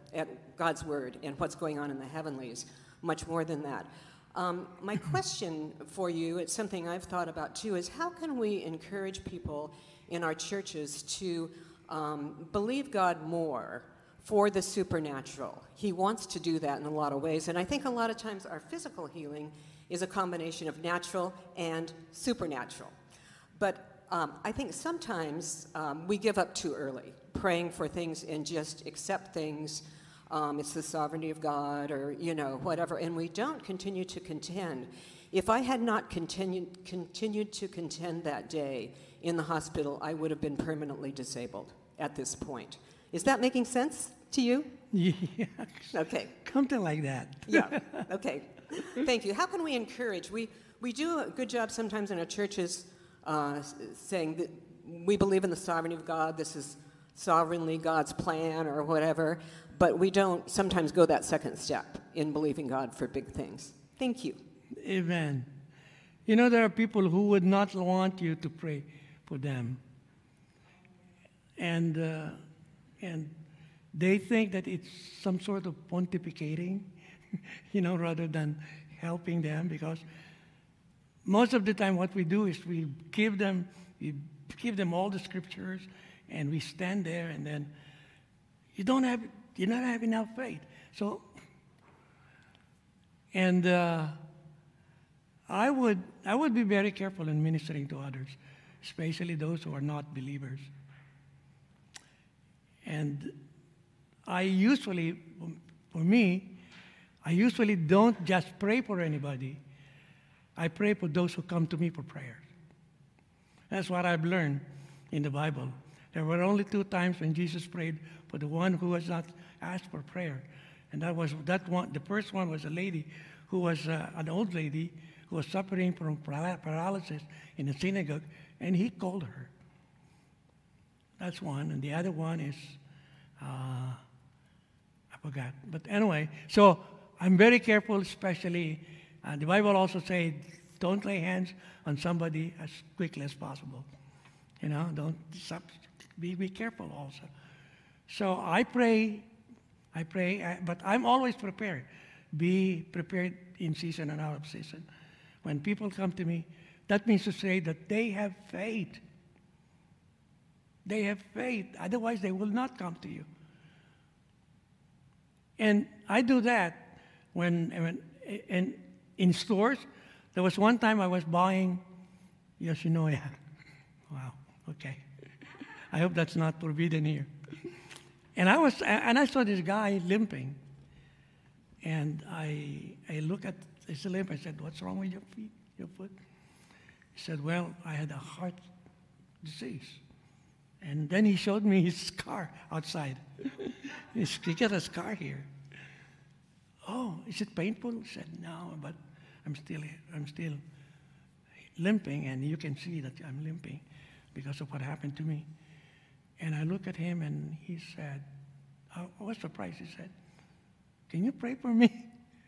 [SPEAKER 5] at God's word and what's going on in the heavenlies, much more than that. My question for you, it's something I've thought about too, is how can we encourage people in our churches to believe God more for the supernatural? He wants to do that in a lot of ways, and I think a lot of times our physical healing is a combination of natural and supernatural. But I think sometimes we give up too early, praying for things and just accept things. It's the sovereignty of God, or whatever, and we don't continue to contend. If I had not continued to contend that day in the hospital, I would have been permanently disabled at this point. Is that making sense to you?
[SPEAKER 2] Yeah.
[SPEAKER 5] Okay.
[SPEAKER 2] Something like that.
[SPEAKER 5] Yeah. Okay. Thank you. How can we encourage? We do a good job sometimes in our churches saying that we believe in the sovereignty of God. This is sovereignly God's plan or whatever, but we don't sometimes go that second step in believing God for big things. Thank you.
[SPEAKER 2] Amen. There are people who would not want you to pray for them. And they think that it's some sort of pontificating, rather than helping them, because most of the time what we do is we give them all the scriptures, and we stand there, and then you don't have enough faith. So, and I would be very careful in ministering to others, especially those who are not believers. And I usually don't just pray for anybody. I pray for those who come to me for prayer. That's what I've learned in the Bible. There were only 2 times when Jesus prayed for the one who was not asked for prayer. And that one. The first one was a lady who was an old lady who was suffering from paralysis in the synagogue, and he called her. That's one. And the other one is, I forgot. But anyway, so I'm very careful, especially, the Bible also says, don't lay hands on somebody as quickly as possible. You know, don't stop, be careful also. So I pray, but I'm always prepared. Be prepared in season and out of season. When people come to me, that means to say that they have faith. They have faith. Otherwise, they will not come to you. And I do that when in stores. There was one time I was buying Yoshinoya. Wow. Okay. I hope that's not forbidden here. And I saw this guy limping. And I look at his limp. I said, "What's wrong with your foot?" He said, "Well, I had a heart disease." And then he showed me his scar outside. He got a scar here. "Oh, is it painful?" He said, "No, but I'm still limping, and you can see that I'm limping because of what happened to me." And I looked at him, and he said, I was surprised. He said, "Can you pray for me?"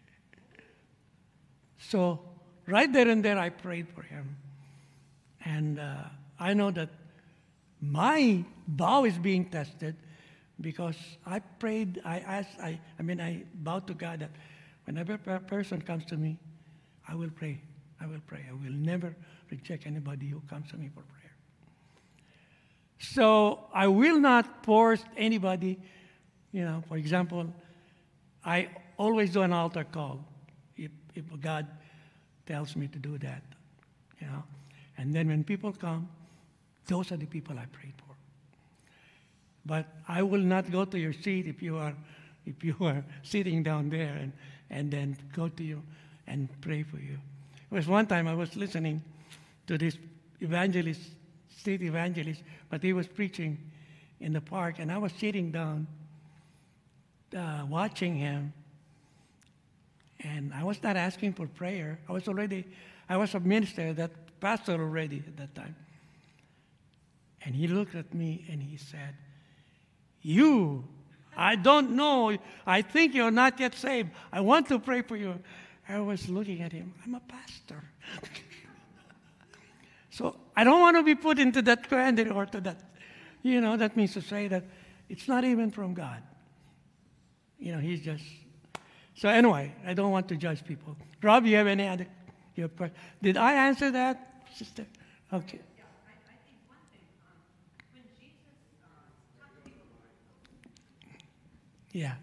[SPEAKER 2] So right there and there, I prayed for him. And I know that my vow is being tested because I prayed, I vowed to God that whenever a person comes to me, I will pray. I will pray. I will never reject anybody who comes to me for prayer. So I will not force anybody. You know, for example, I always do an altar call if God tells me to do that. You know, and then when people come, those are the people I prayed for. But I will not go to your seat if you are sitting down there and then go to you and pray for you. There was one time I was listening to this street evangelist, but he was preaching in the park, and I was sitting down watching him, and I was not asking for prayer. I was a minister, that pastor already at that time. And he looked at me and he said, I don't know. I think you're not yet saved. I want to pray for you." I was looking at him. I'm a pastor. So I don't want to be put into that category or to that. You know, that means to say that it's not even from God. You know, he's just. So anyway, I don't want to judge people. Rob, you have any other? Did I answer that, sister? Okay. Yeah.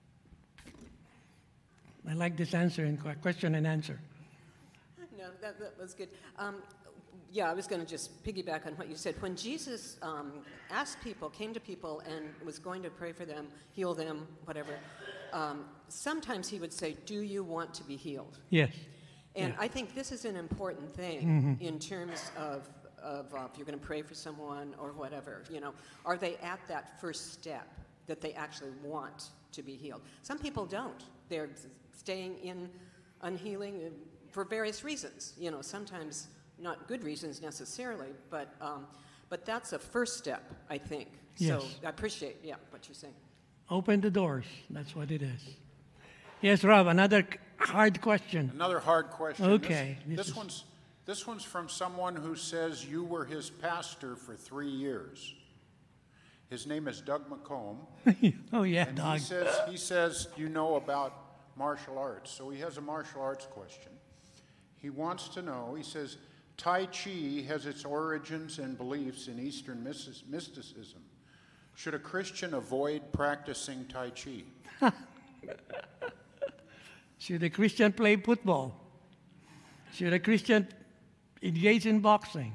[SPEAKER 2] I like this answer and question and answer.
[SPEAKER 5] No, that was good. Yeah, I was going to just piggyback on what you said. When Jesus came to people and was going to pray for them, heal them, whatever, sometimes he would say, "Do you want to be healed?"
[SPEAKER 2] Yes.
[SPEAKER 5] And I think this is an important thing in terms of if you're going to pray for someone or whatever, you know, are they at that first step that they actually want to be healed? Some people don't. They're staying in unhealing for various reasons, you know, sometimes not good reasons necessarily, but that's a first step, I think.
[SPEAKER 2] Yes.
[SPEAKER 5] So I appreciate, what you're saying.
[SPEAKER 2] Open the doors. That's what it is. Yes, Rob, another hard question.
[SPEAKER 1] Another hard question.
[SPEAKER 2] Okay.
[SPEAKER 1] This one's from someone who says you were his pastor for 3 years. His name is Doug McComb.
[SPEAKER 2] Oh, yeah,
[SPEAKER 1] and
[SPEAKER 2] Doug.
[SPEAKER 1] He says you know about martial arts. So he has a martial arts question. He wants to know, he says, Tai Chi has its origins and beliefs in Eastern mysticism. Should a Christian avoid practicing Tai Chi?
[SPEAKER 2] Should a Christian play football? Should a Christian engage in boxing?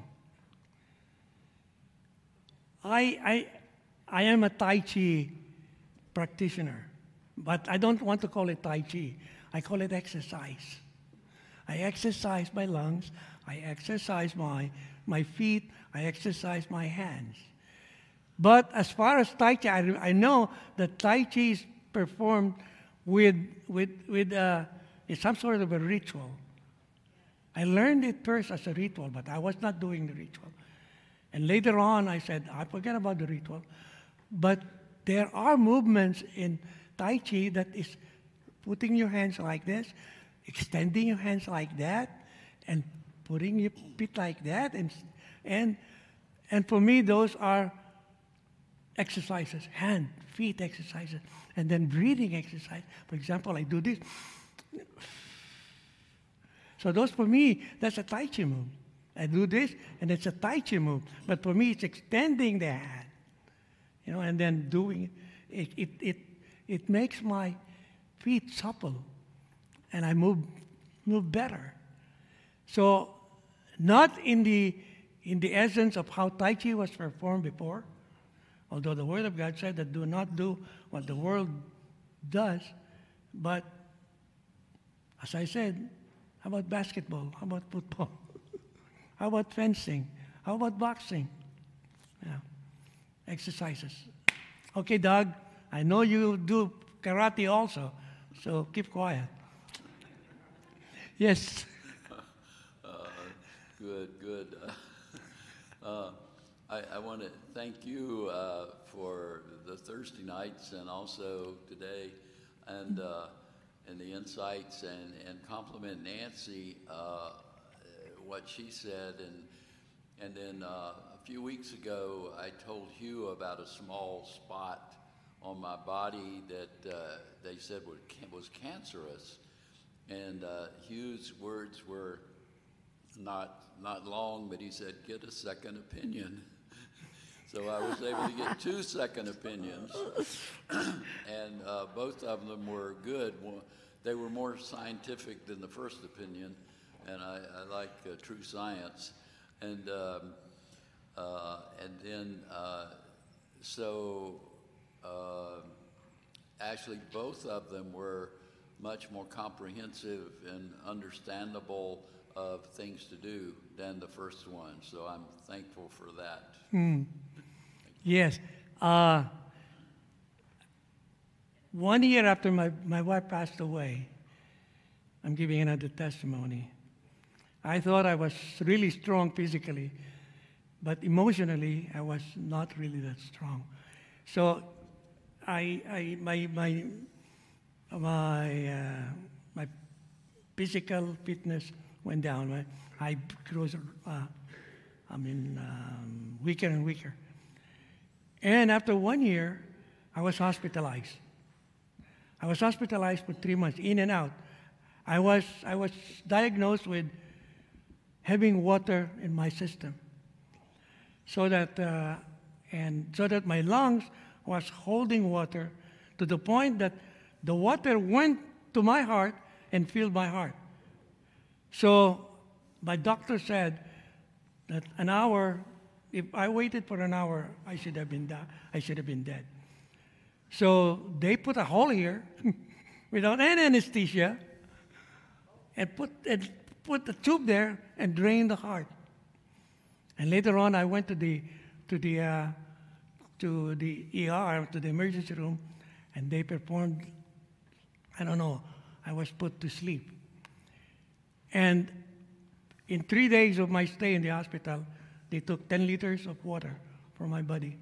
[SPEAKER 2] I am a Tai Chi practitioner, but I don't want to call it Tai Chi. I call it exercise. I exercise my lungs. I exercise my feet. I exercise my hands. But as far as Tai Chi, I know that Tai Chi is performed with some sort of a ritual. I learned it first as a ritual, but I was not doing the ritual. And later on, I said, I forget about the ritual. But there are movements in Tai Chi that is putting your hands like this, extending your hands like that, and putting your feet like that. And for me, those are exercises, hand, feet exercises, and then breathing exercise. For example, I do this. So those, for me, that's a Tai Chi move. I do this, and it's a Tai Chi move. But for me, it's extending the hand, and then doing it. It makes my feet supple, and I move better. So, not in the essence of how Tai Chi was performed before, although the Word of God said that do not do what the world does, but as I said, how about basketball? How about football? How about fencing? How about boxing? Yeah. Exercises. Okay, Doug, I know you do karate also, so keep quiet. Yes.
[SPEAKER 6] Good. I want to thank you for the Thursday nights and also today, and the insights, and compliment Nancy what she said, and then a few weeks ago I told Hugh about a small spot on my body that they said was cancerous, and Hugh's words were not long, but he said, "Get a second opinion." So I was able to get 2 second opinions, and both of them were good. They were more scientific than the first opinion, and I like true science. And then actually both of them were much more comprehensive and understandable of things to do than the first one. So I'm thankful for that.
[SPEAKER 2] Yes. 1 year after my wife passed away, I'm giving another testimony. I thought I was really strong physically, but emotionally I was not really that strong. So my physical fitness went down. I grew, weaker and weaker. And after 1 year, I was hospitalized. I was hospitalized for 3 months, in and out. I was diagnosed with having water in my system, so that my lungs was holding water to the point that the water went to my heart and filled my heart. So my doctor said that an hour, if I waited for an hour, I should have been dead. So they put a hole here without any anesthesia and put the tube there and drained the heart. And later on, I went to the ER, to the emergency room, and they performed, I don't know, I was put to sleep. And in 3 days of my stay in the hospital, they took 10 liters of water from my body.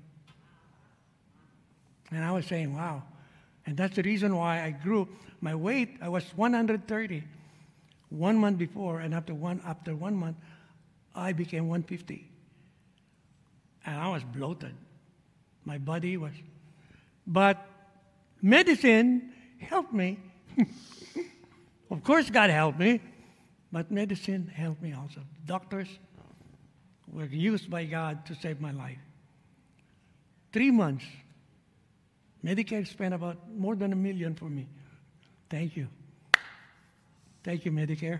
[SPEAKER 2] And I was saying, wow. And that's the reason why I grew. My weight, I was 130 1 month before, and after 1 month, I became 150. And I was bloated. My body was. But medicine helped me. Of course, God helped me, but medicine helped me also. Doctors were used by God to save my life. 3 months. Medicare spent about more than $1 million for me. Thank you. Thank you, Medicare.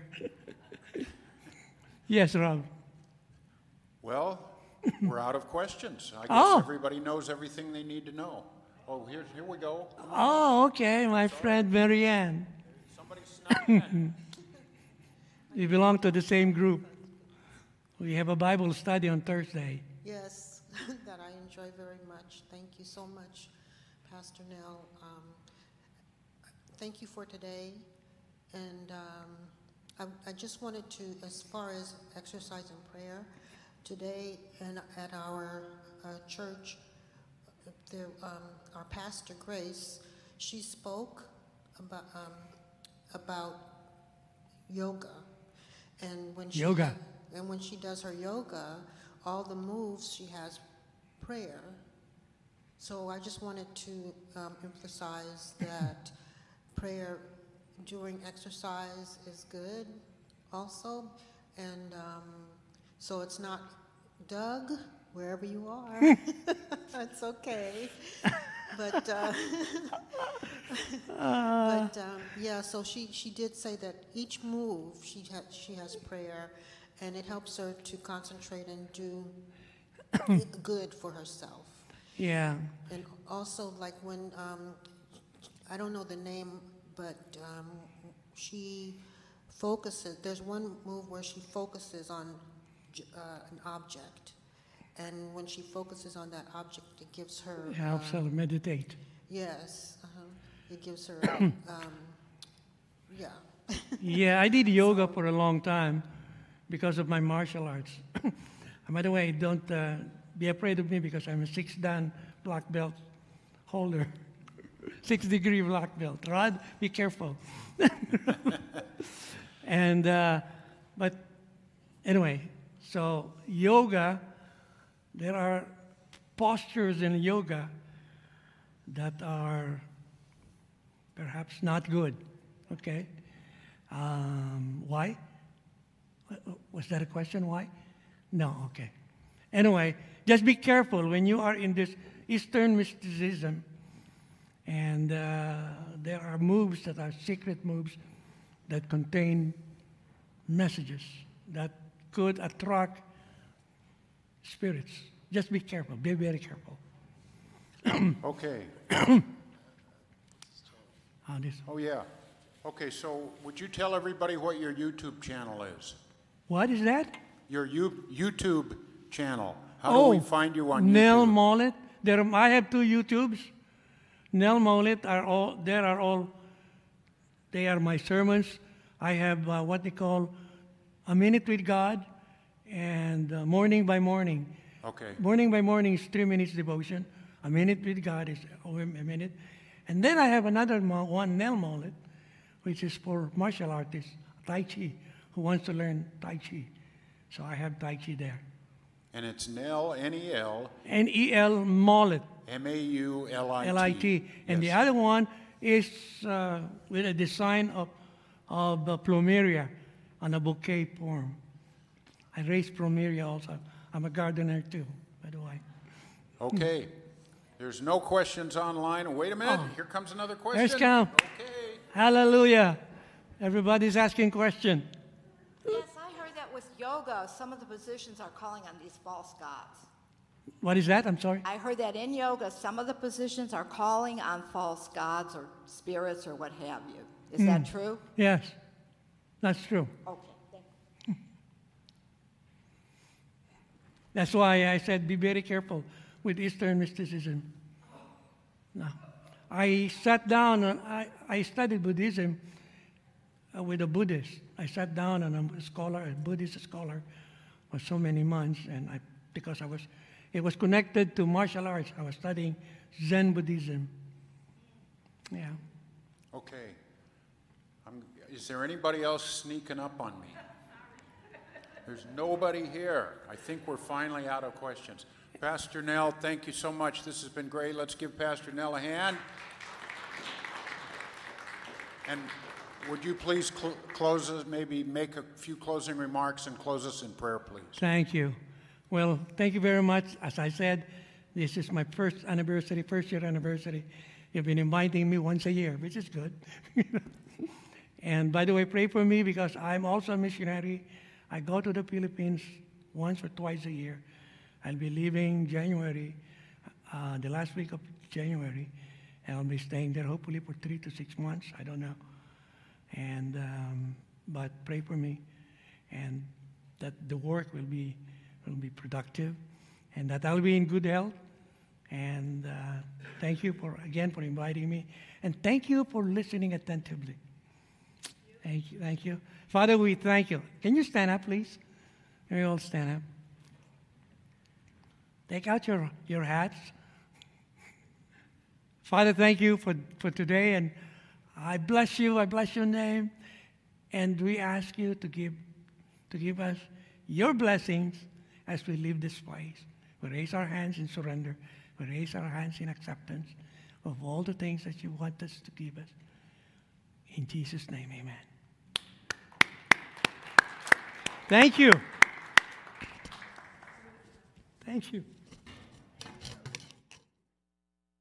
[SPEAKER 2] Yes, Rob.
[SPEAKER 1] Well, we're out of questions. I guess everybody knows everything they need to know. Oh, here we go.
[SPEAKER 2] Oh, okay, my friend Marianne.
[SPEAKER 1] Somebody snuck in.
[SPEAKER 2] We belong to the same group. We have a Bible study on Thursday.
[SPEAKER 7] Yes, that I enjoy very much. Thank you so much, Pastor Nell. thank you for today. And I just wanted to, as far as exercise and prayer, today and at our church, there, our pastor Grace, she spoke about yoga, and when she does her yoga, all the moves she has prayer. So I just wanted to emphasize that prayer during exercise is good also, and so it's not Doug, wherever you are, it's okay, but yeah, so she did say that each move she has prayer, and it helps her to concentrate and do good for herself.
[SPEAKER 2] Yeah.
[SPEAKER 7] And also, like when, I don't know the name, but she focuses, there's one move where she focuses on an object. And when she focuses on that object, it gives her...
[SPEAKER 2] It helps her meditate.
[SPEAKER 7] Yes. It gives her, yeah.
[SPEAKER 2] Yeah, I did yoga for a long time because of my martial arts. By the way, don't be afraid of me because I'm a 6th Dan black belt holder. 6th-degree black belt. Rod, be careful. And, but anyway, so yoga, there are postures in yoga that are perhaps not good, okay? Why? Was that a question, why? No, okay. Anyway, just be careful when you are in this Eastern mysticism, and there are moves that are secret moves that contain messages that could attract spirits. Just be careful, be very careful.
[SPEAKER 1] Okay. Oh, yeah. Okay, so would you tell everybody what your YouTube channel is?
[SPEAKER 2] What is that?
[SPEAKER 1] Your YouTube channel. How do we find you on
[SPEAKER 2] Nell
[SPEAKER 1] YouTube?
[SPEAKER 2] Mollett. I have 2 YouTubes. Nell Mollett they are my sermons. I have what they call A Minute with God and Morning by Morning.
[SPEAKER 1] Okay.
[SPEAKER 2] Morning by Morning is 3 minutes devotion. A Minute with God is a minute. And then I have another one, Nell Mollett, which is for martial artists, Tai Chi, who wants to learn Tai Chi. So I have Tai Chi there.
[SPEAKER 1] And it's Nell, N-E-L.
[SPEAKER 2] N-E-L Mollett.
[SPEAKER 1] M-A-U-L-I-T.
[SPEAKER 2] L-I-T. And the other one is with a design of plumeria on a bouquet form. I raise plumeria also. I'm a gardener too, by the way.
[SPEAKER 1] Okay. There's no questions online. Wait a minute. Here comes another question.
[SPEAKER 2] Let's come.
[SPEAKER 1] Okay.
[SPEAKER 2] Hallelujah. Everybody's asking question.
[SPEAKER 8] Yes, I heard that with yoga, some of the positions are calling on these false gods.
[SPEAKER 2] What is that? I'm sorry.
[SPEAKER 8] I heard that in yoga, some of the positions are calling on false gods or spirits or what have you. Is that true?
[SPEAKER 2] Yes, that's true.
[SPEAKER 8] Okay, thank you.
[SPEAKER 2] That's why I said be very careful with Eastern mysticism. No. I sat down and I studied Buddhism with a Buddhist. I sat down and I'm a scholar, a Buddhist scholar, for so many months, and it was connected to martial arts. I was studying Zen Buddhism. Yeah.
[SPEAKER 1] Okay. Is there anybody else sneaking up on me? There's nobody here. I think we're finally out of questions. Pastor Nell, thank you so much. This has been great. Let's give Pastor Nell a hand. And would you please close us, maybe make a few closing remarks and close us in prayer, please?
[SPEAKER 2] Thank you. Well, thank you very much. As I said, this is my first year anniversary. You've been inviting me once a year, which is good. And by the way, pray for me because I'm also a missionary. I go to the Philippines once or twice a year. I'll be leaving January, the last week of January, and I'll be staying there hopefully for 3 to 6 months. I don't know. And but pray for me, and that the work will be productive, and that I'll be in good health, And thank you again for inviting me. And thank you for listening attentively. Thank you. Thank you. Father, we thank you. Can you stand up, please? Can we all stand up? Take out your hats. Father, thank you for today. And I bless you. I bless your name. And we ask you to give us your blessings as we leave this place. We raise our hands in surrender. We raise our hands in acceptance of all the things that you want us to give us. In Jesus' name, amen. Thank you. Thank you.